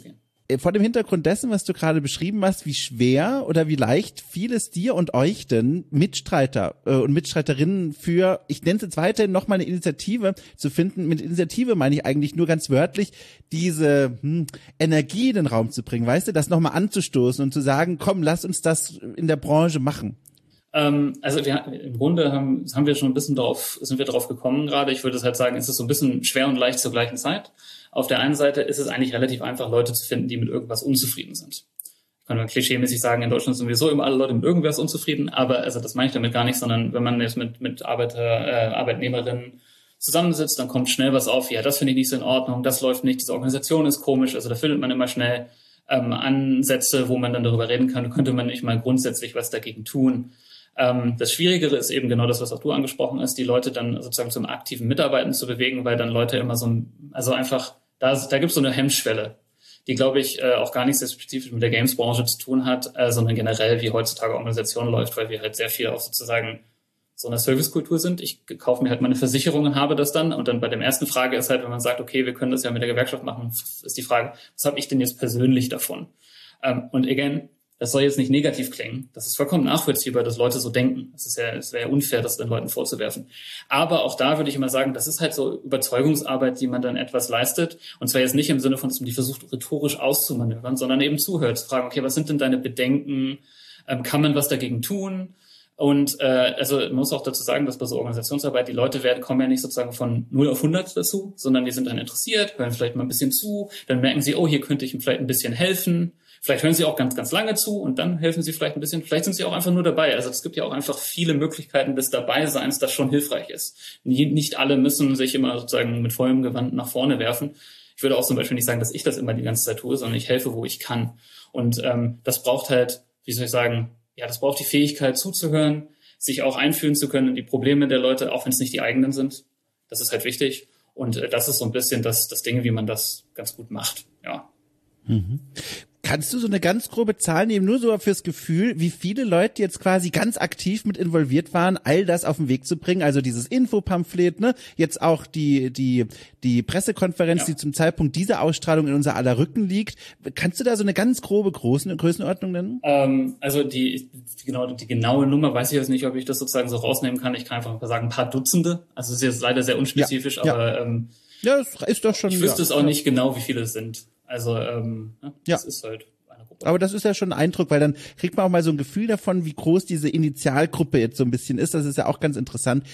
Vor dem Hintergrund dessen, was du gerade beschrieben hast, wie schwer oder wie leicht fiel es dir und euch denn, Mitstreiter äh, und Mitstreiterinnen für, ich nenne es jetzt weiterhin, nochmal eine Initiative zu finden. Mit Initiative meine ich eigentlich nur ganz wörtlich, diese hm, Energie in den Raum zu bringen, weißt du, das nochmal anzustoßen und zu sagen, komm, lass uns das in der Branche machen. Ähm, also wir, im Grunde haben, haben wir schon ein bisschen drauf, sind wir drauf gekommen gerade. Ich würde halt sagen, es ist so ein bisschen schwer und leicht zur gleichen Zeit. Auf der einen Seite ist es eigentlich relativ einfach, Leute zu finden, die mit irgendwas unzufrieden sind. Kann man klischeemäßig sagen, in Deutschland sind sowieso immer alle Leute mit irgendwas unzufrieden, aber also das meine ich damit gar nicht, sondern wenn man jetzt mit, mit Arbeiter, äh, Arbeitnehmerinnen zusammensitzt, dann kommt schnell was auf, ja, das finde ich nicht so in Ordnung, das läuft nicht, diese Organisation ist komisch, also da findet man immer schnell ähm, Ansätze, wo man dann darüber reden kann, könnte man nicht mal grundsätzlich was dagegen tun. Ähm, das Schwierigere ist eben genau das, was auch du angesprochen hast, die Leute dann sozusagen zum aktiven Mitarbeiten zu bewegen, weil dann Leute immer so, also einfach, da, da gibt es so eine Hemmschwelle, die, glaube ich, äh, auch gar nicht sehr spezifisch mit der Games-Branche zu tun hat, äh, sondern generell, wie heutzutage Organisation läuft, weil wir halt sehr viel auch sozusagen so eine Servicekultur sind. Ich kaufe mir halt meine Versicherung und habe das dann. Und dann bei der ersten Frage ist halt, wenn man sagt, okay, wir können das ja mit der Gewerkschaft machen, ist die Frage, was habe ich denn jetzt persönlich davon? Ähm, und again, das soll jetzt nicht negativ klingen. Das ist vollkommen nachvollziehbar, dass Leute so denken. Das ist ja, es wäre ja unfair, das den Leuten vorzuwerfen. Aber auch da würde ich immer sagen, das ist halt so Überzeugungsarbeit, die man dann etwas leistet. Und zwar jetzt nicht im Sinne von, dass man die versucht, rhetorisch auszumanövern, sondern eben zuhört, zu fragen, okay, was sind denn deine Bedenken? Ähm, kann man was dagegen tun? Und äh, also man muss auch dazu sagen, dass bei so Organisationsarbeit die Leute werden kommen ja nicht sozusagen von null auf hundert dazu, sondern die sind dann interessiert, hören vielleicht mal ein bisschen zu, dann merken sie, oh, hier könnte ich ihm vielleicht ein bisschen helfen. Vielleicht hören sie auch ganz, ganz lange zu und dann helfen sie vielleicht ein bisschen. Vielleicht sind sie auch einfach nur dabei. Also es gibt ja auch einfach viele Möglichkeiten des Dabeiseins, das schon hilfreich ist. Nicht alle müssen sich immer sozusagen mit vollem Gewand nach vorne werfen. Ich würde auch zum Beispiel nicht sagen, dass ich das immer die ganze Zeit tue, sondern ich helfe, wo ich kann. Und ähm, das braucht halt, wie soll ich sagen, ja, das braucht die Fähigkeit zuzuhören, sich auch einfühlen zu können in die Probleme der Leute, auch wenn es nicht die eigenen sind. Das ist halt wichtig. Und äh, das ist so ein bisschen das, das Ding, wie man das ganz gut macht. Ja. Mhm. Kannst du so eine ganz grobe Zahl nehmen, nur so fürs Gefühl, wie viele Leute jetzt quasi ganz aktiv mit involviert waren, all das auf den Weg zu bringen? Also dieses Infopamphlet, ne? Jetzt auch die die die Pressekonferenz, ja, die zum Zeitpunkt dieser Ausstrahlung in unser aller Rücken liegt. Kannst du da so eine ganz grobe Großen, Größenordnung nennen? Ähm, also die, die, genau, die genaue Nummer weiß ich jetzt nicht, ob ich das sozusagen so rausnehmen kann. Ich kann einfach mal sagen, ein paar Dutzende. Also es ist jetzt leider sehr unspezifisch, ja, aber ja. Ähm, ja, das ist doch schon. Ich wüsste ja, es auch ja. nicht genau, wie viele es sind. Also ähm, ja, das ja. ist halt eine Gruppe. Aber das ist ja schon ein Eindruck, weil dann kriegt man auch mal so ein Gefühl davon, wie groß diese Initialgruppe jetzt so ein bisschen ist. Das ist ja auch ganz interessant.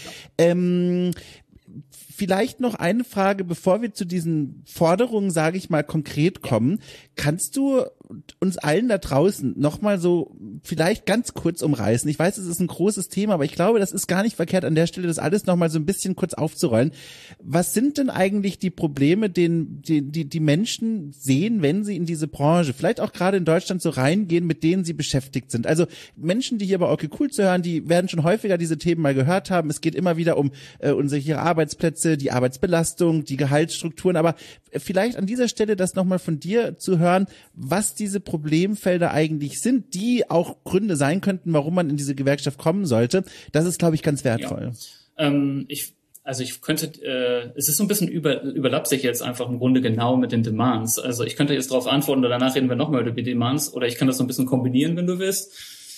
Ähm, vielleicht noch eine Frage, bevor wir zu diesen Forderungen, sage ich mal, konkret kommen. Kannst du uns allen da draußen nochmal so vielleicht ganz kurz umreißen? Ich weiß, es ist ein großes Thema, aber ich glaube, das ist gar nicht verkehrt, an der Stelle das alles nochmal so ein bisschen kurz aufzurollen. Was sind denn eigentlich die Probleme, den, die, die, die Menschen sehen, wenn sie in diese Branche, vielleicht auch gerade in Deutschland, so reingehen, mit denen sie beschäftigt sind? Also Menschen, die hier bei Okay Cool zu hören, die werden schon häufiger diese Themen mal gehört haben. Es geht immer wieder um äh, unsere Arbeitsplätze, die Arbeitsbelastung, die Gehaltsstrukturen, aber vielleicht an dieser Stelle das nochmal von dir zu hören, was diese Problemfelder eigentlich sind, die auch Gründe sein könnten, warum man in diese Gewerkschaft kommen sollte. Das ist, glaube ich, ganz wertvoll. Ja. Ähm, ich, also ich könnte, äh, es ist so ein bisschen über, überlappt sich jetzt einfach im Grunde genau mit den Demands. Also ich könnte jetzt darauf antworten oder danach reden wir nochmal über die Demands oder ich kann das so ein bisschen kombinieren, wenn du willst.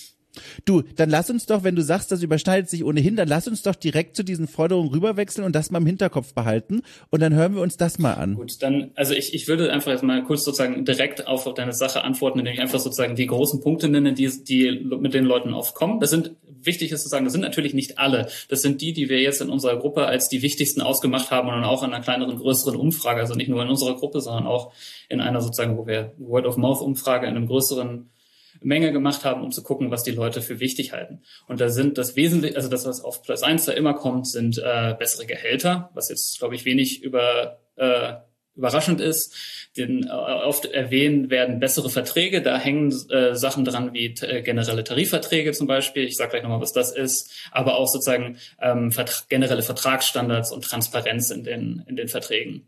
Du, dann lass uns doch, wenn du sagst, das überschneidet sich ohnehin, dann lass uns doch direkt zu diesen Forderungen rüberwechseln und das mal im Hinterkopf behalten und dann hören wir uns das mal an. Gut, dann, also ich, ich würde einfach jetzt mal kurz sozusagen direkt auf deine Sache antworten, indem ich einfach sozusagen die großen Punkte nenne, die, die mit den Leuten aufkommen. Das sind, wichtig ist zu sagen, das sind natürlich nicht alle. Das sind die, die wir jetzt in unserer Gruppe als die wichtigsten ausgemacht haben und dann auch in einer kleineren, größeren Umfrage, also nicht nur in unserer Gruppe, sondern auch in einer sozusagen, wo wir Word-of-Mouth-Umfrage in einem größeren Menge gemacht haben, um zu gucken, was die Leute für wichtig halten. Und da sind das Wesentliche, also das, was auf Platz eins da immer kommt, sind äh, bessere Gehälter, was jetzt, glaube ich, wenig über, äh, überraschend ist. Den, äh, oft erwähnt werden bessere Verträge, da hängen äh, Sachen dran wie äh, generelle Tarifverträge zum Beispiel, ich sage gleich nochmal, was das ist, aber auch sozusagen ähm, Vertra- generelle Vertragsstandards und Transparenz in den, in den Verträgen.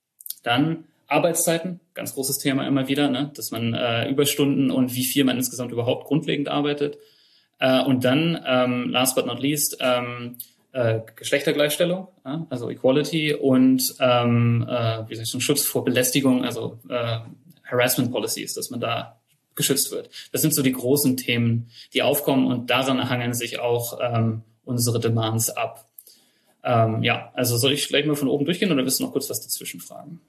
Dann Arbeitszeiten, ganz großes Thema immer wieder, ne? Dass man äh, Überstunden und wie viel man insgesamt überhaupt grundlegend arbeitet. Äh, und dann, ähm, last but not least, ähm, äh, Geschlechtergleichstellung, ja? Also Equality und ähm, äh, wie soll ich sagen, Schutz vor Belästigung, also äh, Harassment Policies, dass man da geschützt wird. Das sind so die großen Themen, die aufkommen und daran hangeln sich auch ähm, unsere Demands ab. Ähm, ja, also soll ich gleich mal von oben durchgehen oder willst du noch kurz was dazwischen fragen?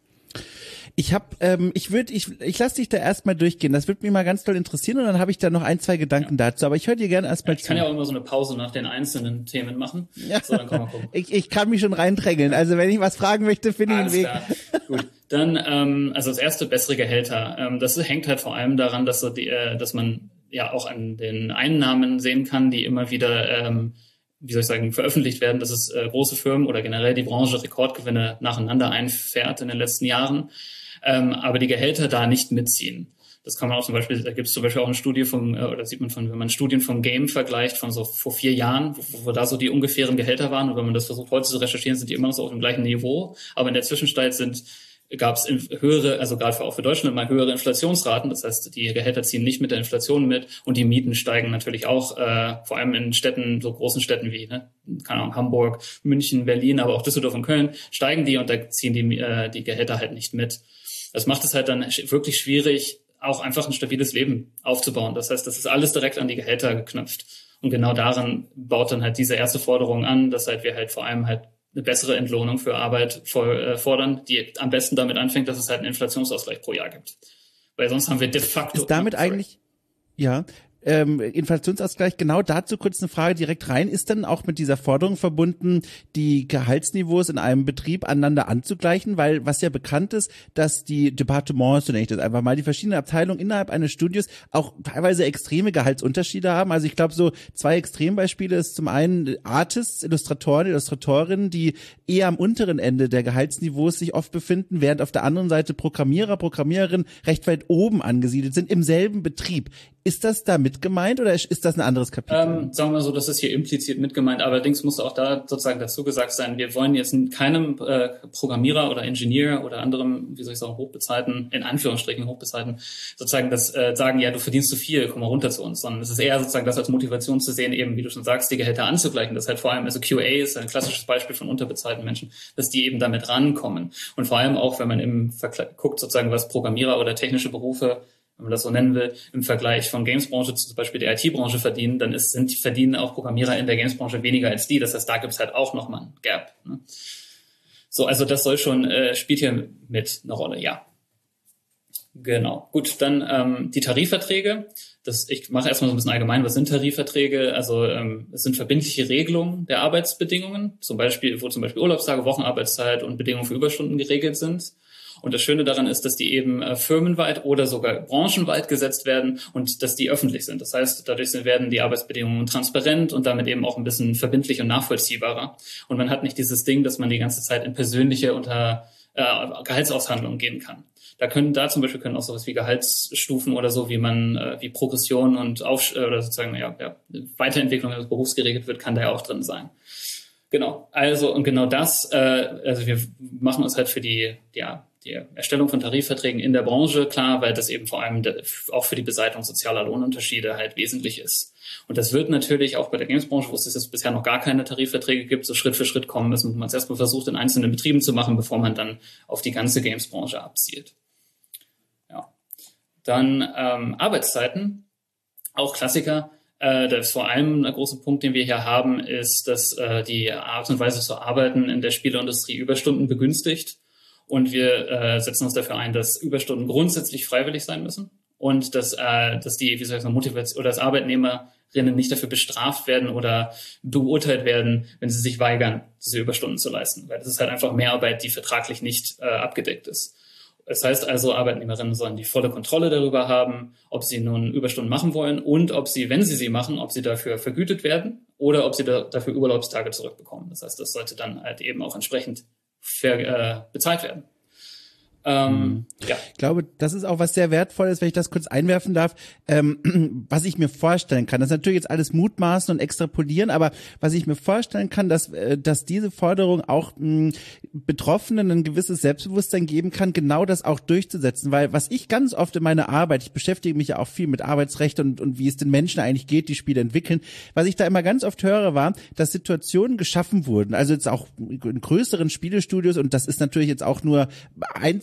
Ich habe, ähm, ich würde, ich, ich lasse dich da erstmal durchgehen. Das würde mich mal ganz toll interessieren und dann habe ich da noch ein, zwei Gedanken ja. dazu. Aber ich höre dir gerne erstmal ja, ich zu. Ich kann ja auch immer so eine Pause nach den einzelnen Themen machen. Ja. So, dann können wir gucken. Ich, ich kann mich schon reindrängeln. Also wenn ich was fragen möchte, finde ich einen Weg. Klar. Gut. Dann, ähm, also das erste, bessere Gehälter. Ähm, das hängt halt vor allem daran, dass so die, äh, dass man ja auch an den Einnahmen sehen kann, die immer wieder ähm, wie soll ich sagen, veröffentlicht werden, dass es äh, große Firmen oder generell die Branche Rekordgewinne nacheinander einfährt in den letzten Jahren, ähm, aber die Gehälter da nicht mitziehen. Das kann man auch zum Beispiel, da gibt es zum Beispiel auch eine Studie vom, äh, oder sieht man von, wenn man Studien vom Game vergleicht von so vor vier Jahren, wo, wo da so die ungefähren Gehälter waren und wenn man das versucht heute zu recherchieren, sind die immer noch so auf dem gleichen Niveau, aber in der Zwischenzeit sind gab es höhere, also gerade für, auch für Deutschland mal höhere Inflationsraten. Das heißt, die Gehälter ziehen nicht mit der Inflation mit und die Mieten steigen natürlich auch, äh, vor allem in Städten, so großen Städten wie, ne, keine Ahnung, Hamburg, München, Berlin, aber auch Düsseldorf und Köln, steigen die und da ziehen die, äh, die Gehälter halt nicht mit. Das macht es halt dann wirklich schwierig, auch einfach ein stabiles Leben aufzubauen. Das heißt, das ist alles direkt an die Gehälter geknüpft. Und genau daran baut dann halt diese erste Forderung an, dass halt wir halt vor allem halt eine bessere Entlohnung für Arbeit fordern, die am besten damit anfängt, dass es halt einen Inflationsausgleich pro Jahr gibt. Weil sonst haben wir de facto... Ist damit eigentlich, ja, ähm, Inflationsausgleich, genau dazu kurz eine Frage direkt rein. Ist dann auch mit dieser Forderung verbunden, die Gehaltsniveaus in einem Betrieb aneinander anzugleichen? Weil was ja bekannt ist, dass die Departements, so nenne ich das einfach mal, die verschiedenen Abteilungen innerhalb eines Studios auch teilweise extreme Gehaltsunterschiede haben. Also ich glaube, so zwei Extrembeispiele ist zum einen Artists, Illustratoren, Illustratorinnen, die eher am unteren Ende der Gehaltsniveaus sich oft befinden, während auf der anderen Seite Programmierer, Programmiererinnen recht weit oben angesiedelt sind, im selben Betrieb. Ist das da mit gemeint oder ist das ein anderes Kapitel? Ähm, sagen wir so, das ist hier implizit mit gemeint. Allerdings muss auch da sozusagen dazu gesagt sein, wir wollen jetzt keinem äh, Programmierer oder Ingenieur oder anderem, wie soll ich sagen, hochbezahlten, in Anführungsstrichen hochbezahlten, sozusagen das äh, sagen, ja, du verdienst zu viel, komm mal runter zu uns. Sondern es ist eher sozusagen das als Motivation zu sehen, eben, wie du schon sagst, die Gehälter anzugleichen. Das halt vor allem, also Q A ist ein klassisches Beispiel von unterbezahlten Menschen, dass die eben damit rankommen. Und vor allem auch, wenn man im Vergleich guckt, sozusagen, was Programmierer oder technische Berufe, wenn man das so nennen will, im Vergleich von Games-Branche zum Beispiel der I T-Branche verdienen, dann ist, sind, verdienen auch Programmierer in der Games-Branche weniger als die. Das heißt, da gibt's halt auch nochmal ein Gap. Ne? So, also das soll schon, äh, spielt hier mit eine Rolle, ja. Genau. Gut, dann ähm, die Tarifverträge. Das, ich mache erstmal so ein bisschen allgemein, was sind Tarifverträge? Also ähm, es sind verbindliche Regelungen der Arbeitsbedingungen, zum Beispiel, wo zum Beispiel Urlaubstage, Wochenarbeitszeit und Bedingungen für Überstunden geregelt sind. Und das Schöne daran ist, dass die eben äh, firmenweit oder sogar branchenweit gesetzt werden und dass die öffentlich sind. Das heißt, dadurch werden die Arbeitsbedingungen transparent und damit eben auch ein bisschen verbindlich und nachvollziehbarer. Und man hat nicht dieses Ding, dass man die ganze Zeit in persönliche unter äh, Gehaltsaushandlungen gehen kann. Da können, da zum Beispiel können auch sowas wie Gehaltsstufen oder so, wie man, äh, wie Progression und Auf, äh, oder sozusagen, ja, ja, Weiterentwicklung des Berufs geregelt wird, kann da ja auch drin sein. Genau. Also, und genau das, äh, also wir machen uns halt für die, ja, die Erstellung von Tarifverträgen in der Branche klar, weil das eben vor allem de, auch für die Beseitigung sozialer Lohnunterschiede halt wesentlich ist. Und das wird natürlich auch bei der Games-Branche, wo es jetzt bisher noch gar keine Tarifverträge gibt, so Schritt für Schritt kommen müssen, wo man es erstmal versucht, in einzelnen Betrieben zu machen, bevor man dann auf die ganze Games-Branche abzielt. Ja. Dann ähm, Arbeitszeiten, auch Klassiker. Äh, das vor allem ein großer Punkt, den wir hier haben, ist, dass äh, die Art und Weise zu arbeiten in der Spieleindustrie Überstunden begünstigt. Und wir äh, setzen uns dafür ein, dass Überstunden grundsätzlich freiwillig sein müssen und dass, äh, dass die, wie soll ich sagen, Motivation oder dass Arbeitnehmerinnen nicht dafür bestraft werden oder beurteilt werden, wenn sie sich weigern, diese Überstunden zu leisten. Weil das ist halt einfach Mehrarbeit, die vertraglich nicht äh, abgedeckt ist. Das heißt also, Arbeitnehmerinnen sollen die volle Kontrolle darüber haben, ob sie nun Überstunden machen wollen und ob sie, wenn sie sie machen, ob sie dafür vergütet werden oder ob sie da, dafür Urlaubstage zurückbekommen. Das heißt, das sollte dann halt eben auch entsprechend Ver, äh, bezahlt werden. Ähm, ja. Ich glaube, das ist auch was sehr Wertvolles, wenn ich das kurz einwerfen darf, ähm, was ich mir vorstellen kann. Das ist natürlich jetzt alles mutmaßen und extrapolieren, aber was ich mir vorstellen kann, dass, äh, dass diese Forderung auch mh, Betroffenen ein gewisses Selbstbewusstsein geben kann, genau das auch durchzusetzen, weil was ich ganz oft in meiner Arbeit, ich beschäftige mich ja auch viel mit Arbeitsrecht und, und wie es den Menschen eigentlich geht, die Spiele entwickeln, was ich da immer ganz oft höre, war, dass Situationen geschaffen wurden, also jetzt auch in größeren Spielestudios und das ist natürlich jetzt auch nur ein,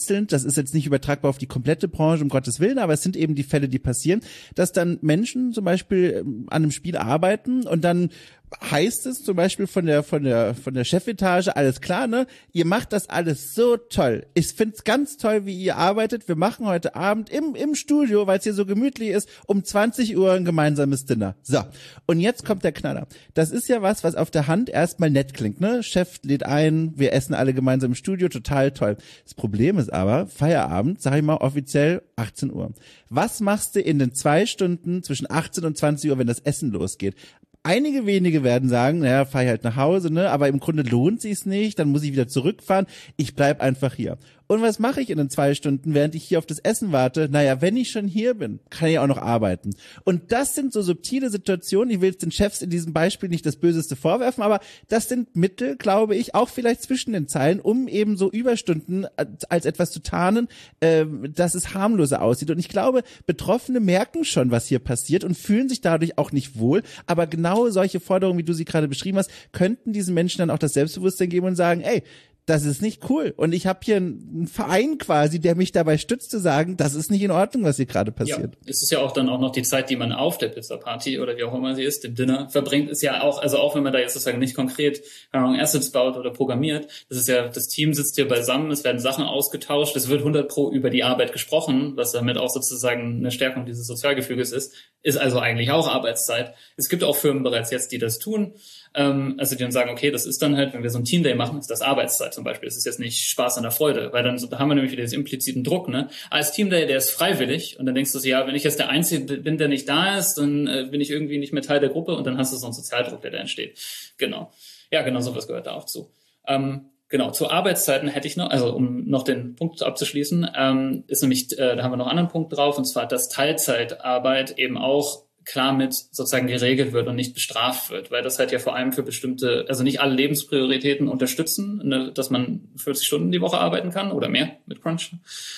vereinzelt, das ist jetzt nicht übertragbar auf die komplette Branche, um Gottes Willen, aber es sind eben die Fälle, die passieren, dass dann Menschen zum Beispiel an einem Spiel arbeiten und dann heißt es zum Beispiel von der von der von der Chefetage, alles klar, ne? Ihr macht das alles so toll. Ich find's ganz toll, wie ihr arbeitet. Wir machen heute Abend im im Studio, weil es hier so gemütlich ist, um zwanzig Uhr ein gemeinsames Dinner. So, und jetzt kommt der Knaller. Das ist ja was, was auf der Hand erstmal nett klingt, ne? Chef lädt ein, wir essen alle gemeinsam im Studio, total toll. Das Problem ist aber, Feierabend, sag ich mal offiziell achtzehn Uhr. Was machst du in den zwei Stunden zwischen achtzehn und zwanzig Uhr, wenn das Essen losgeht? Einige wenige werden sagen, naja, fahr ich halt nach Hause, ne? Aber im Grunde lohnt sich's nicht, dann muss ich wieder zurückfahren. Ich bleib einfach hier. Und was mache ich in den zwei Stunden, während ich hier auf das Essen warte? Naja, wenn ich schon hier bin, kann ich auch noch arbeiten. Und das sind so subtile Situationen, ich will jetzt den Chefs in diesem Beispiel nicht das Böseste vorwerfen, aber das sind Mittel, glaube ich, auch vielleicht zwischen den Zeilen, um eben so Überstunden als etwas zu tarnen, äh, dass es harmloser aussieht. Und ich glaube, Betroffene merken schon, was hier passiert und fühlen sich dadurch auch nicht wohl. Aber genau solche Forderungen, wie du sie gerade beschrieben hast, könnten diesen Menschen dann auch das Selbstbewusstsein geben und sagen, ey, das ist nicht cool. Und ich habe hier einen Verein quasi, der mich dabei stützt, zu sagen, das ist nicht in Ordnung, was hier gerade passiert. Ja, es ist ja auch dann auch noch die Zeit, die man auf der Pizza-Party oder wie auch immer sie ist, dem Dinner verbringt, ist ja auch, also auch wenn man da jetzt sozusagen nicht konkret, keine Ahnung, Assets baut oder programmiert, das ist ja, das Team sitzt hier beisammen, es werden Sachen ausgetauscht, es wird hundert pro über die Arbeit gesprochen, was damit auch sozusagen eine Stärkung dieses Sozialgefüges ist, ist also eigentlich auch Arbeitszeit. Es gibt auch Firmen bereits jetzt, die das tun, ähm, also die dann sagen, okay, das ist dann halt, wenn wir so ein Teamday machen, ist das Arbeitszeit zum Beispiel. Das ist jetzt nicht Spaß an der Freude, weil dann da haben wir nämlich wieder diesen impliziten Druck, ne? Als Teamday, der ist freiwillig und dann denkst du so, ja, wenn ich jetzt der Einzige bin, der nicht da ist, dann äh, bin ich irgendwie nicht mehr Teil der Gruppe und dann hast du so einen Sozialdruck, der da entsteht. Genau. Ja, genau, sowas gehört da auch zu. Ähm, Genau, zu Arbeitszeiten hätte ich noch, also um noch den Punkt abzuschließen, ähm, ist nämlich, äh, da haben wir noch einen anderen Punkt drauf, und zwar, dass Teilzeitarbeit eben auch klar mit sozusagen geregelt wird und nicht bestraft wird, weil das halt ja vor allem für bestimmte, also nicht alle Lebensprioritäten unterstützen, ne, dass man vierzig Stunden die Woche arbeiten kann oder mehr mit Crunch.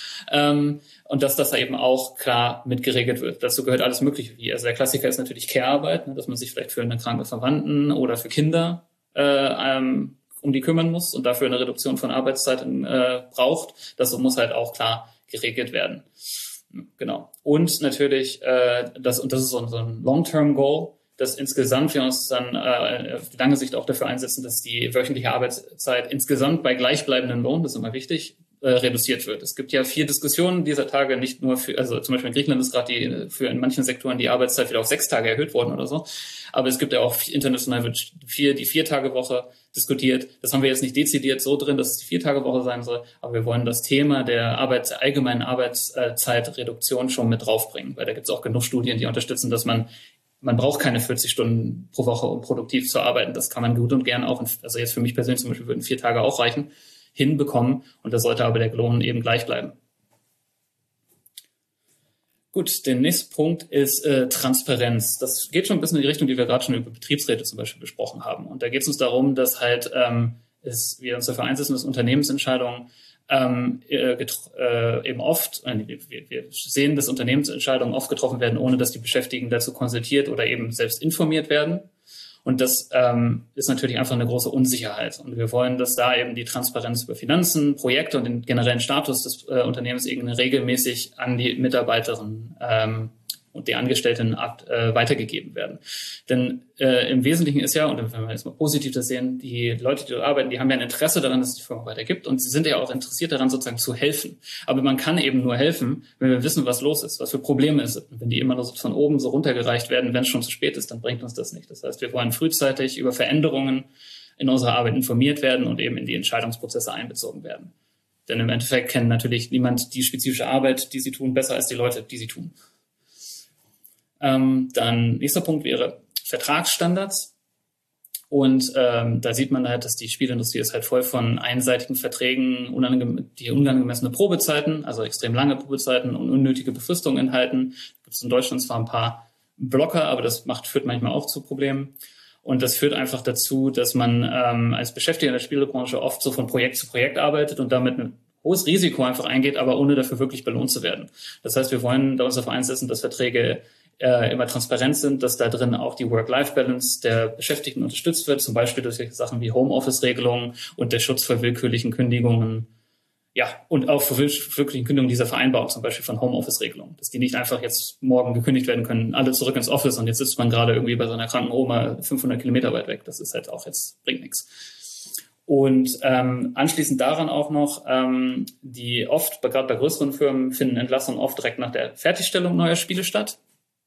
Ähm, und dass das da eben auch klar mit geregelt wird. Dazu gehört alles Mögliche. Wie, also der Klassiker ist natürlich Care-Arbeit, ne, dass man sich vielleicht für eine kranke Verwandten oder für Kinder äh, ähm, um die kümmern muss und dafür eine Reduktion von Arbeitszeiten äh, braucht. Das muss halt auch klar geregelt werden. Genau. Und natürlich, äh, das, und das ist so, so ein Long-Term-Goal, dass insgesamt wir uns dann äh, auf die lange Sicht auch dafür einsetzen, dass die wöchentliche Arbeitszeit insgesamt bei gleichbleibendem Lohn, das ist immer wichtig, äh, reduziert wird. Es gibt ja vier Diskussionen dieser Tage, nicht nur für, also zum Beispiel in Griechenland ist gerade die für in manchen Sektoren die Arbeitszeit wieder auf sechs Tage erhöht worden oder so. Aber es gibt ja auch international wird vier, die Vier-Tage-Woche diskutiert. Das haben wir jetzt nicht dezidiert so drin, dass es die Vier-Tage-Woche sein soll, aber wir wollen das Thema der Arbeits-, allgemeinen Arbeitszeitreduktion schon mit draufbringen, weil da gibt es auch genug Studien, die unterstützen, dass man man braucht keine vierzig Stunden pro Woche, um produktiv zu arbeiten. Das kann man gut und gern auch, also jetzt für mich persönlich zum Beispiel würden vier Tage auch reichen, hinbekommen. Und da sollte aber der Lohn eben gleich bleiben. Gut, der nächste Punkt ist äh, Transparenz. Das geht schon ein bisschen in die Richtung, die wir gerade schon über Betriebsräte zum Beispiel besprochen haben. Und da geht es uns darum, dass halt ähm, es, wir uns dafür einsetzen, dass Unternehmensentscheidungen ähm, äh, äh, eben oft, äh, wir, wir sehen, dass Unternehmensentscheidungen oft getroffen werden, ohne dass die Beschäftigten dazu konsultiert oder eben selbst informiert werden. Und das ähm, ist natürlich einfach eine große Unsicherheit. Und wir wollen, dass da eben die Transparenz über Finanzen, Projekte und den generellen Status des äh, Unternehmens eben regelmäßig an die Mitarbeiterinnen ähm, und die Angestellten ab, äh, weitergegeben werden. Denn äh, im Wesentlichen ist ja, und wenn wir jetzt mal positiv das sehen, die Leute, die dort arbeiten, die haben ja ein Interesse daran, dass es die Firma weitergibt und sie sind ja auch interessiert daran, sozusagen zu helfen. Aber man kann eben nur helfen, wenn wir wissen, was los ist, was für Probleme es sind. Und wenn die immer nur so von oben so runtergereicht werden, wenn es schon zu spät ist, dann bringt uns das nicht. Das heißt, wir wollen frühzeitig über Veränderungen in unserer Arbeit informiert werden und eben in die Entscheidungsprozesse einbezogen werden. Denn im Endeffekt kennt natürlich niemand die spezifische Arbeit, die sie tun, besser als die Leute, die sie tun. Ähm, dann nächster Punkt wäre Vertragsstandards. Und ähm, da sieht man halt, dass die Spielindustrie ist halt voll von einseitigen Verträgen, unangem- die unangemessene Probezeiten, also extrem lange Probezeiten und unnötige Befristungen enthalten. Da gibt es in Deutschland zwar ein paar Blocker, aber das macht, führt manchmal auch zu Problemen. Und das führt einfach dazu, dass man ähm, als Beschäftigter in der Spielebranche oft so von Projekt zu Projekt arbeitet und damit ein hohes Risiko einfach eingeht, aber ohne dafür wirklich belohnt zu werden. Das heißt, wir wollen da uns dafür einsetzen, dass Verträge äh, immer transparent sind, dass da drin auch die Work-Life-Balance der Beschäftigten unterstützt wird, zum Beispiel durch solche Sachen wie Homeoffice-Regelungen und der Schutz vor willkürlichen Kündigungen. ja, und auch für wirklich Kündigung dieser Vereinbarung, zum Beispiel von Homeoffice-Regelungen, dass die nicht einfach jetzt morgen gekündigt werden können, alle zurück ins Office und jetzt sitzt man gerade irgendwie bei seiner kranken Oma fünfhundert Kilometer weit weg. Das ist halt auch jetzt, bringt nichts. Und ähm, anschließend daran auch noch, ähm, die oft, gerade bei größeren Firmen, finden Entlassungen oft direkt nach der Fertigstellung neuer Spiele statt.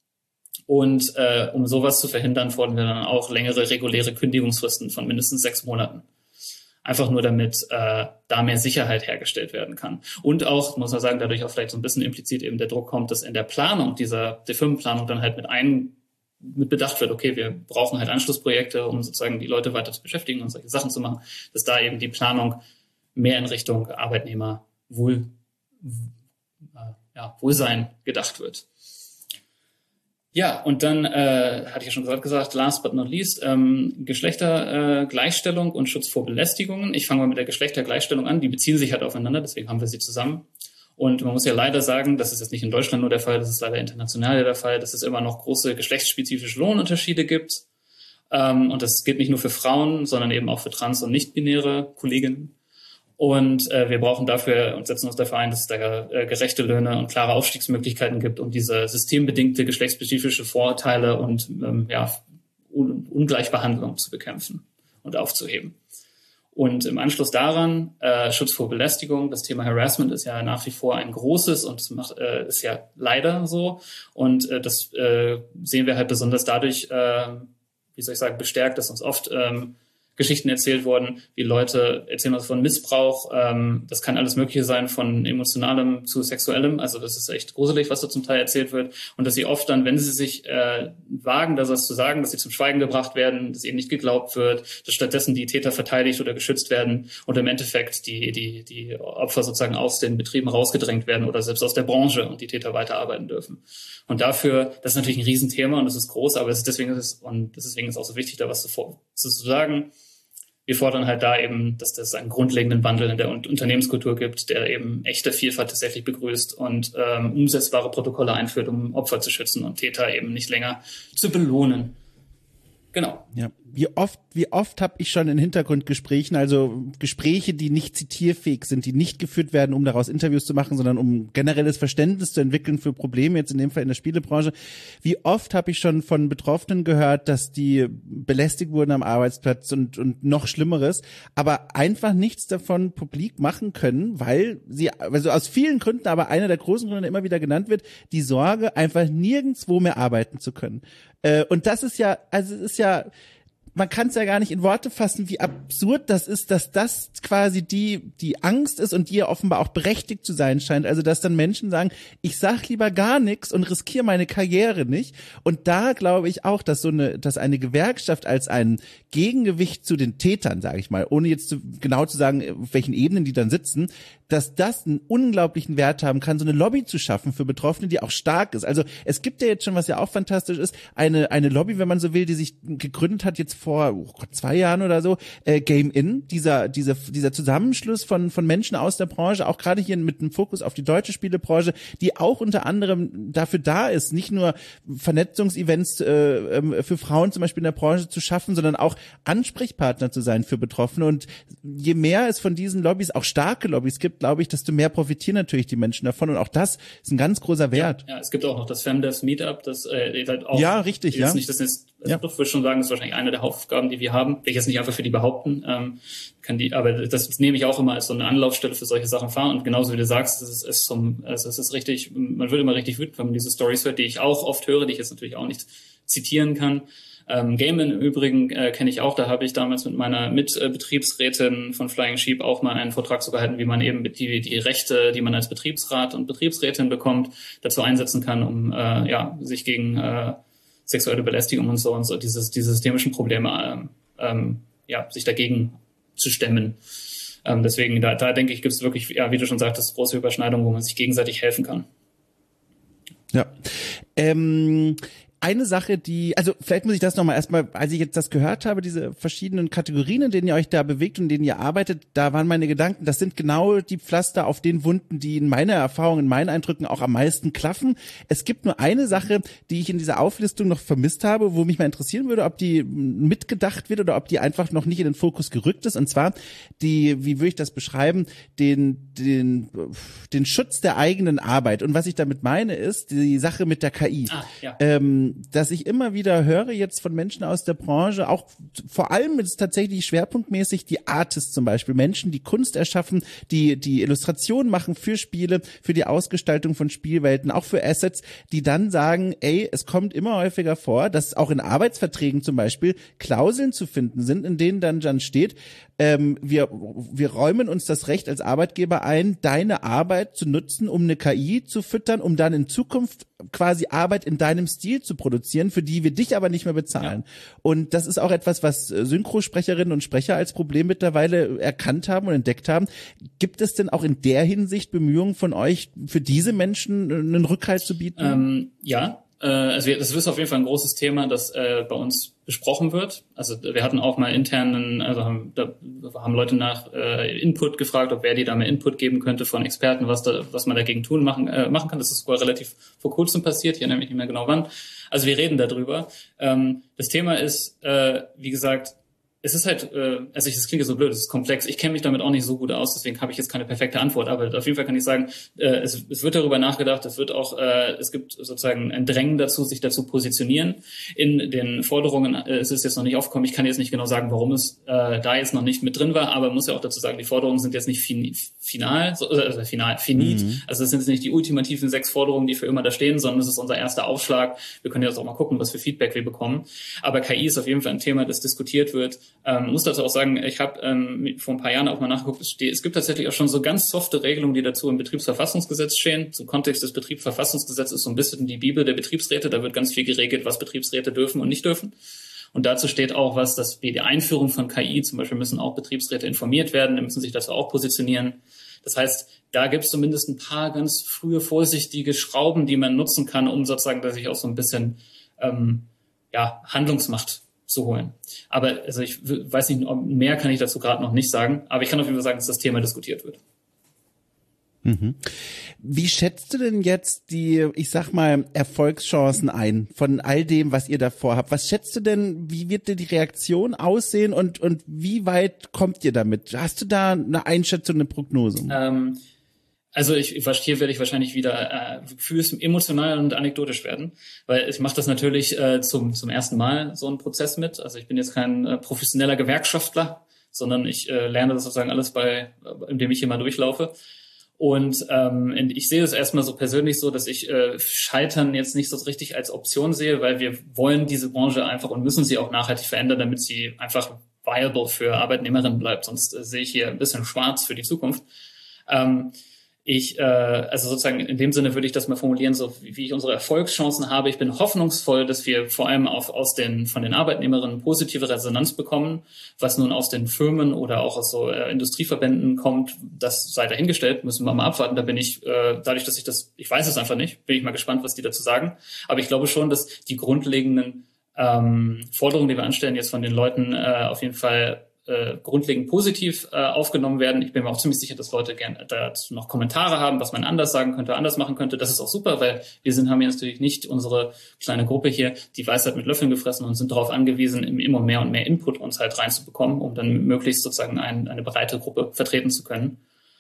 Und äh, um sowas zu verhindern, fordern wir dann auch längere reguläre Kündigungsfristen von mindestens sechs Monaten. Einfach nur, damit äh, da mehr Sicherheit hergestellt werden kann. Und auch, muss man sagen, dadurch auch vielleicht so ein bisschen implizit eben der Druck kommt, dass in der Planung dieser, der Firmenplanung dann halt mit ein, mit bedacht wird, okay, wir brauchen halt Anschlussprojekte, um sozusagen die Leute weiter zu beschäftigen und solche Sachen zu machen, dass da eben die Planung mehr in Richtung Arbeitnehmerwohl, äh, ja, Wohlsein gedacht wird. Ja, und dann, äh, hatte ich ja schon gesagt, gesagt, last but not least, ähm, Geschlechtergleichstellung äh, und Schutz vor Belästigungen. Ich fange mal mit der Geschlechtergleichstellung an. Die beziehen sich halt aufeinander, deswegen haben wir sie zusammen. Und man muss ja leider sagen, das ist jetzt nicht in Deutschland nur der Fall, das ist leider international der Fall, dass es immer noch große geschlechtsspezifische Lohnunterschiede gibt. Ähm, und das gilt nicht nur für Frauen, sondern eben auch für trans- und nicht-binäre Kolleginnen. Und äh, wir brauchen dafür und setzen uns dafür ein, dass es da äh, gerechte Löhne und klare Aufstiegsmöglichkeiten gibt, um diese systembedingte geschlechtsspezifische Vorurteile und ähm, ja, Un- Ungleichbehandlung zu bekämpfen und aufzuheben. Und im Anschluss daran äh, Schutz vor Belästigung. Das Thema Harassment ist ja nach wie vor ein großes und das macht, äh, ist ja leider so. Und äh, das äh, sehen wir halt besonders dadurch, äh, wie soll ich sagen, bestärkt, dass uns oft ähm, Geschichten erzählt worden, wie Leute erzählen uns von Missbrauch. Ähm, das kann alles Mögliche sein, von emotionalem zu sexuellem. Also das ist echt gruselig, was da zum Teil erzählt wird. Und dass sie oft dann, wenn sie sich äh, wagen, da was zu sagen, dass sie zum Schweigen gebracht werden, dass ihnen nicht geglaubt wird, dass stattdessen die Täter verteidigt oder geschützt werden und im Endeffekt die die die Opfer sozusagen aus den Betrieben rausgedrängt werden oder selbst aus der Branche und die Täter weiterarbeiten dürfen. Und dafür, das ist natürlich ein Riesenthema und das ist groß, aber das ist, deswegen ist es und deswegen ist es auch so wichtig, da was zu, zu sagen. Wir fordern halt da eben, dass das einen grundlegenden Wandel in der Unternehmenskultur gibt, der eben echte Vielfalt tatsächlich begrüßt und ähm, umsetzbare Protokolle einführt, um Opfer zu schützen und Täter eben nicht länger zu belohnen. Genau. Ja. Wie oft, wie oft habe ich schon in Hintergrundgesprächen, also Gespräche, die nicht zitierfähig sind, die nicht geführt werden, um daraus Interviews zu machen, sondern um generelles Verständnis zu entwickeln für Probleme, jetzt in dem Fall in der Spielebranche. Wie oft habe ich schon von Betroffenen gehört, dass die belästigt wurden am Arbeitsplatz und, und noch Schlimmeres, aber einfach nichts davon publik machen können, weil sie, also aus vielen Gründen, aber einer der großen Gründe, der immer wieder genannt wird, die Sorge, einfach nirgendwo mehr arbeiten zu können. Äh, und das ist ja, also es ist ja, man kann es ja gar nicht in Worte fassen, wie absurd das ist, dass das quasi die die Angst ist und die ja offenbar auch berechtigt zu sein scheint. Also dass dann Menschen sagen, ich sag lieber gar nichts und riskiere meine Karriere nicht. Und da glaube ich auch, dass so eine, dass eine Gewerkschaft als ein Gegengewicht zu den Tätern, sage ich mal, ohne jetzt zu, genau zu sagen, auf welchen Ebenen die dann sitzen, dass das einen unglaublichen Wert haben kann, so eine Lobby zu schaffen für Betroffene, die auch stark ist. Also es gibt ja jetzt schon, was ja auch fantastisch ist, eine eine Lobby, wenn man so will, die sich gegründet hat jetzt vor oh Gott, zwei Jahren oder so, äh, Game In, dieser dieser dieser Zusammenschluss von von Menschen aus der Branche, auch gerade hier mit einem Fokus auf die deutsche Spielebranche, die auch unter anderem dafür da ist, nicht nur Vernetzungsevents äh, für Frauen zum Beispiel in der Branche zu schaffen, sondern auch Ansprechpartner zu sein für Betroffene. Und je mehr es von diesen Lobbys, auch starke Lobbys gibt, glaube ich, desto mehr profitieren natürlich die Menschen davon. Und auch das ist ein ganz großer Wert. Ja, ja, es gibt auch noch das Femdevs Meetup, das äh, halt auch. Ja, richtig, jetzt ja. Nicht, das ist, also ja. Ich würde schon sagen, das ist wahrscheinlich eine der Hauptaufgaben, die wir haben. Will ich jetzt nicht einfach für die behaupten, ähm, kann die, aber das nehme ich auch immer als so eine Anlaufstelle für solche Sachen fahren. Und genauso wie du sagst, es ist, ist zum, also es ist richtig, man wird immer richtig wütend, wenn man diese Stories hört, die ich auch oft höre, die ich jetzt natürlich auch nicht zitieren kann. Ähm, Game In im Übrigen äh, kenne ich auch, da habe ich damals mit meiner Mitbetriebsrätin von Flying Sheep auch mal einen Vortrag so gehalten, wie man eben die, die Rechte, die man als Betriebsrat und Betriebsrätin bekommt, dazu einsetzen kann, um äh, ja sich gegen äh, sexuelle Belästigung und so und so dieses diese systemischen Probleme äh, ähm, ja sich dagegen zu stemmen. Ähm, deswegen da, da denke ich, gibt es wirklich, ja, wie du schon sagtest, große Überschneidungen, wo man sich gegenseitig helfen kann. Ja. Ähm eine Sache, die, also vielleicht muss ich das nochmal erstmal, als ich jetzt das gehört habe, diese verschiedenen Kategorien, in denen ihr euch da bewegt und in denen ihr arbeitet, da waren meine Gedanken, das sind genau die Pflaster auf den Wunden, die in meiner Erfahrung, in meinen Eindrücken auch am meisten klaffen. Es gibt nur eine Sache, die ich in dieser Auflistung noch vermisst habe, wo mich mal interessieren würde, ob die mitgedacht wird oder ob die einfach noch nicht in den Fokus gerückt ist, und zwar die, wie würde ich das beschreiben, den, den, den Schutz der eigenen Arbeit. Und was ich damit meine, ist die Sache mit der K I. Ah, ja. Ähm, dass ich immer wieder höre jetzt von Menschen aus der Branche, auch vor allem ist es tatsächlich schwerpunktmäßig die Artists zum Beispiel, Menschen, die Kunst erschaffen, die die Illustrationen machen für Spiele, für die Ausgestaltung von Spielwelten, auch für Assets, die dann sagen, ey, es kommt immer häufiger vor, dass auch in Arbeitsverträgen zum Beispiel Klauseln zu finden sind, in denen dann dann steht, ähm, wir wir räumen uns das Recht als Arbeitgeber ein, deine Arbeit zu nutzen, um eine K I zu füttern, um dann in Zukunft quasi Arbeit in deinem Stil zu produzieren, für die wir dich aber nicht mehr bezahlen. Ja. Und das ist auch etwas, was Synchrosprecherinnen und Sprecher als Problem mittlerweile erkannt haben und entdeckt haben. Gibt es denn auch in der Hinsicht Bemühungen von euch, für diese Menschen einen Rückhalt zu bieten? Ähm, ja, äh, also wir, das ist auf jeden Fall ein großes Thema, das äh, bei uns besprochen wird. Also wir hatten auch mal internen, also haben, da haben Leute nach äh, Input gefragt, ob wer die da mehr Input geben könnte von Experten, was da, was man dagegen tun machen äh, machen kann. Das ist sogar relativ vor kurzem passiert, ich erinnere mich nicht mehr genau wann. Also wir reden darüber. Ähm, das Thema ist, äh, wie gesagt, es ist halt, äh, also ich, das klingt so blöd, es ist komplex. Ich kenne mich damit auch nicht so gut aus, deswegen habe ich jetzt keine perfekte Antwort. Aber auf jeden Fall kann ich sagen, äh, es, es wird darüber nachgedacht, es wird auch, äh, es gibt sozusagen ein Drängen dazu, sich dazu positionieren. In den Forderungen äh, es ist jetzt noch nicht aufgekommen. Ich kann jetzt nicht genau sagen, warum es äh, da jetzt noch nicht mit drin war, aber man muss ja auch dazu sagen, die Forderungen sind jetzt nicht fin final, also final, finit. Mhm. Also es sind jetzt nicht die ultimativen sechs Forderungen, die für immer da stehen, sondern es ist unser erster Aufschlag. Wir können jetzt auch mal gucken, was für Feedback wir bekommen. Aber K I ist auf jeden Fall ein Thema, das diskutiert wird. Ähm, muss dazu auch sagen, ich habe ähm, vor ein paar Jahren auch mal nachgeguckt, es, steht, es gibt tatsächlich auch schon so ganz softe Regelungen, die dazu im Betriebsverfassungsgesetz stehen. Zum Kontext des Betriebsverfassungsgesetzes ist so ein bisschen die Bibel der Betriebsräte, da wird ganz viel geregelt, was Betriebsräte dürfen und nicht dürfen. Und dazu steht auch was, dass wie die Einführung von K I, zum Beispiel müssen auch Betriebsräte informiert werden, die müssen sich dazu auch positionieren. Das heißt, da gibt es zumindest ein paar ganz frühe, vorsichtige Schrauben, die man nutzen kann, um sozusagen, dass sich auch so ein bisschen ähm, ja, Handlungsmacht zu holen. Aber also ich weiß nicht, mehr kann ich dazu gerade noch nicht sagen, aber ich kann auf jeden Fall sagen, dass das Thema diskutiert wird. Mhm. Wie schätzt du denn jetzt die, ich sag mal, Erfolgschancen ein von all dem, was ihr davor habt? Was schätzt du denn, wie wird dir die Reaktion aussehen und, und wie weit kommt ihr damit? Hast du da eine Einschätzung, eine Prognose? Ähm, Also ich, hier werde ich wahrscheinlich wieder äh, gefühls emotional und anekdotisch werden, weil ich mache das natürlich äh, zum zum ersten Mal so einen Prozess mit. Also ich bin jetzt kein äh, professioneller Gewerkschaftler, sondern ich äh, lerne das sozusagen alles bei, indem ich hier mal durchlaufe. Und ähm, ich sehe es erstmal so persönlich so, dass ich äh, Scheitern jetzt nicht so richtig als Option sehe, weil wir wollen diese Branche einfach und müssen sie auch nachhaltig verändern, damit sie einfach viable für Arbeitnehmerinnen bleibt. Sonst äh, sehe ich hier ein bisschen schwarz für die Zukunft. Ähm, Ich, äh, also sozusagen in dem Sinne würde ich das mal formulieren, so wie, wie ich unsere Erfolgschancen habe. Ich bin hoffnungsvoll, dass wir vor allem auf, aus den, von den Arbeitnehmerinnen positive Resonanz bekommen, was nun aus den Firmen oder auch aus so äh, Industrieverbänden kommt, das sei dahingestellt, müssen wir mal abwarten. Da bin ich, äh, dadurch, dass ich das, ich weiß es einfach nicht, bin ich mal gespannt, was die dazu sagen. Aber ich glaube schon, dass die grundlegenden ähm, Forderungen, die wir anstellen, jetzt von den Leuten äh, auf jeden Fall Äh, grundlegend positiv äh, aufgenommen werden. Ich bin mir auch ziemlich sicher, dass Leute gerne dazu noch Kommentare haben, was man anders sagen könnte, anders machen könnte. Das ist auch super, weil wir sind, haben jetzt natürlich nicht unsere kleine Gruppe hier die Weisheit mit Löffeln gefressen und sind darauf angewiesen, immer mehr und mehr Input uns halt reinzubekommen, um dann möglichst sozusagen ein, eine breite Gruppe vertreten zu können.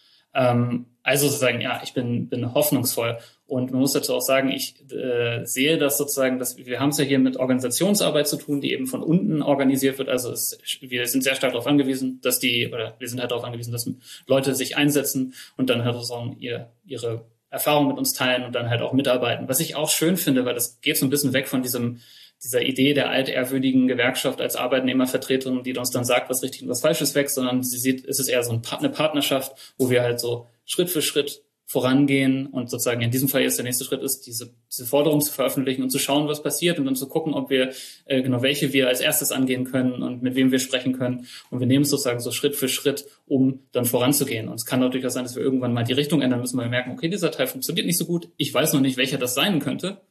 Ähm, also sozusagen, ja, ich bin, bin hoffnungsvoll. Und man muss dazu auch sagen, ich äh, sehe das sozusagen, dass wir haben es ja hier mit Organisationsarbeit zu tun, die eben von unten organisiert wird. Also es, wir sind sehr stark darauf angewiesen, dass die, oder wir sind halt darauf angewiesen, dass Leute sich einsetzen und dann halt sozusagen ihr, ihre Erfahrungen mit uns teilen und dann halt auch mitarbeiten. Was ich auch schön finde, weil das geht so ein bisschen weg von diesem dieser Idee der altehrwürdigen Gewerkschaft als Arbeitnehmervertretung, die uns dann sagt, was richtig und was falsch ist, weg, sondern sie sieht, es ist eher so eine Partnerschaft, wo wir halt so Schritt für Schritt vorangehen und sozusagen in diesem Fall jetzt der nächste Schritt ist, diese, diese Forderung zu veröffentlichen und zu schauen, was passiert und dann zu gucken, ob wir äh, genau welche wir als erstes angehen können und mit wem wir sprechen können. Und wir nehmen es sozusagen so Schritt für Schritt, um dann voranzugehen. Und es kann natürlich auch sein, dass wir irgendwann mal die Richtung ändern müssen, weil wir merken, okay, dieser Teil funktioniert nicht so gut. Ich weiß noch nicht, welcher das sein könnte.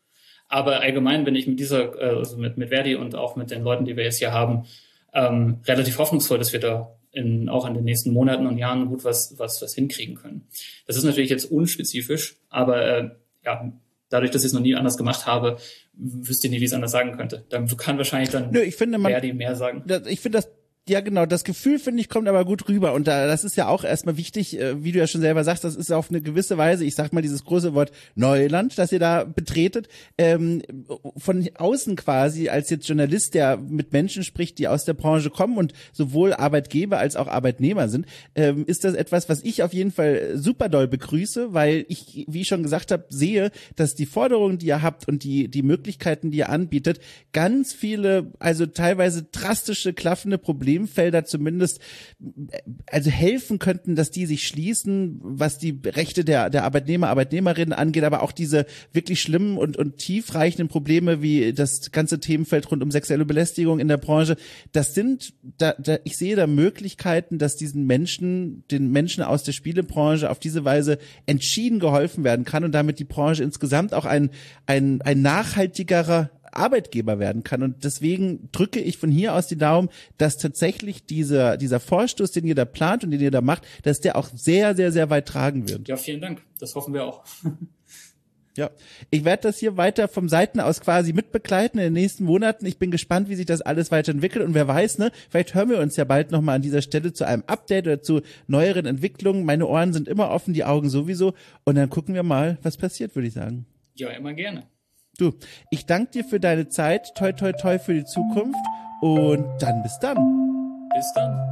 Aber allgemein bin ich mit dieser, also mit, mit Verdi und auch mit den Leuten, die wir jetzt hier haben, ähm, relativ hoffnungsvoll, dass wir da in, auch in den nächsten Monaten und Jahren gut was, was, was hinkriegen können. Das ist natürlich jetzt unspezifisch, aber äh, ja, dadurch, dass ich es noch nie anders gemacht habe, wüsste ich nicht, wie ich es anders sagen könnte. Dann kann wahrscheinlich dann Nö, ich finde, man, Verdi mehr sagen. Ich finde das Ja, genau. Das Gefühl, finde ich, kommt aber gut rüber. Und da, das ist ja auch erstmal wichtig, äh, wie du ja schon selber sagst, das ist auf eine gewisse Weise, ich sag mal dieses große Wort Neuland, das ihr da betretet, ähm, von außen quasi als jetzt Journalist, der mit Menschen spricht, die aus der Branche kommen und sowohl Arbeitgeber als auch Arbeitnehmer sind, ähm, ist das etwas, was ich auf jeden Fall super doll begrüße, weil ich, wie ich schon gesagt habe, sehe, dass die Forderungen, die ihr habt und die, die Möglichkeiten, die ihr anbietet, ganz viele, also teilweise drastische, klaffende Probleme Felder zumindest also helfen könnten, dass die sich schließen, was die Rechte der der Arbeitnehmer, Arbeitnehmerinnen angeht, aber auch diese wirklich schlimmen und und tiefreichenden Probleme wie das ganze Themenfeld rund um sexuelle Belästigung in der Branche, das sind da, da ich sehe da Möglichkeiten, dass diesen Menschen, den Menschen aus der Spielebranche auf diese Weise entschieden geholfen werden kann und damit die Branche insgesamt auch ein ein ein nachhaltigerer Arbeitgeber werden kann. Und deswegen drücke ich von hier aus die Daumen, dass tatsächlich dieser, dieser Vorstoß, den ihr da plant und den ihr da macht, dass der auch sehr, sehr, sehr weit tragen wird. Ja, vielen Dank. Das hoffen wir auch. Ja, ich werde das hier weiter vom Seiten aus quasi mitbegleiten in den nächsten Monaten. Ich bin gespannt, wie sich das alles weiterentwickelt. Und wer weiß, ne, vielleicht hören wir uns ja bald nochmal an dieser Stelle zu einem Update oder zu neueren Entwicklungen. Meine Ohren sind immer offen, die Augen sowieso. Und dann gucken wir mal, was passiert, würde ich sagen. Ja, immer gerne. Du, ich danke dir für deine Zeit, toi toi toi für die Zukunft und dann bis dann. Bis dann.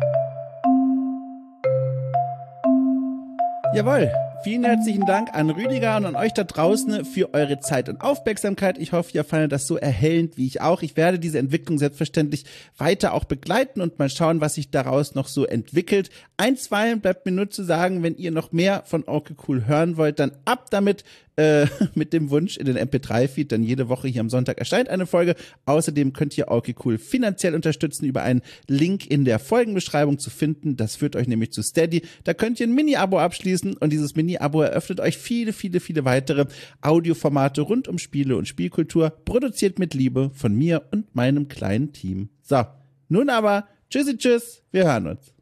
Jawohl. Vielen herzlichen Dank an Rüdiger und an euch da draußen für eure Zeit und Aufmerksamkeit. Ich hoffe, ihr fandet das so erhellend wie ich auch. Ich werde diese Entwicklung selbstverständlich weiter auch begleiten und mal schauen, was sich daraus noch so entwickelt. Einstweilen bleibt mir nur zu sagen, wenn ihr noch mehr von Orky Cool hören wollt, dann ab damit äh, mit dem Wunsch in den M P drei Feed. Dann jede Woche hier am Sonntag erscheint eine Folge. Außerdem könnt ihr Orky Cool finanziell unterstützen über einen Link in der Folgenbeschreibung zu finden. Das führt euch nämlich zu Steady. Da könnt ihr ein Mini-Abo abschließen und dieses Mini-Abo eröffnet euch viele, viele, viele weitere Audioformate rund um Spiele und Spielkultur, produziert mit Liebe von mir und meinem kleinen Team. So, nun aber, tschüssi, tschüss, wir hören uns.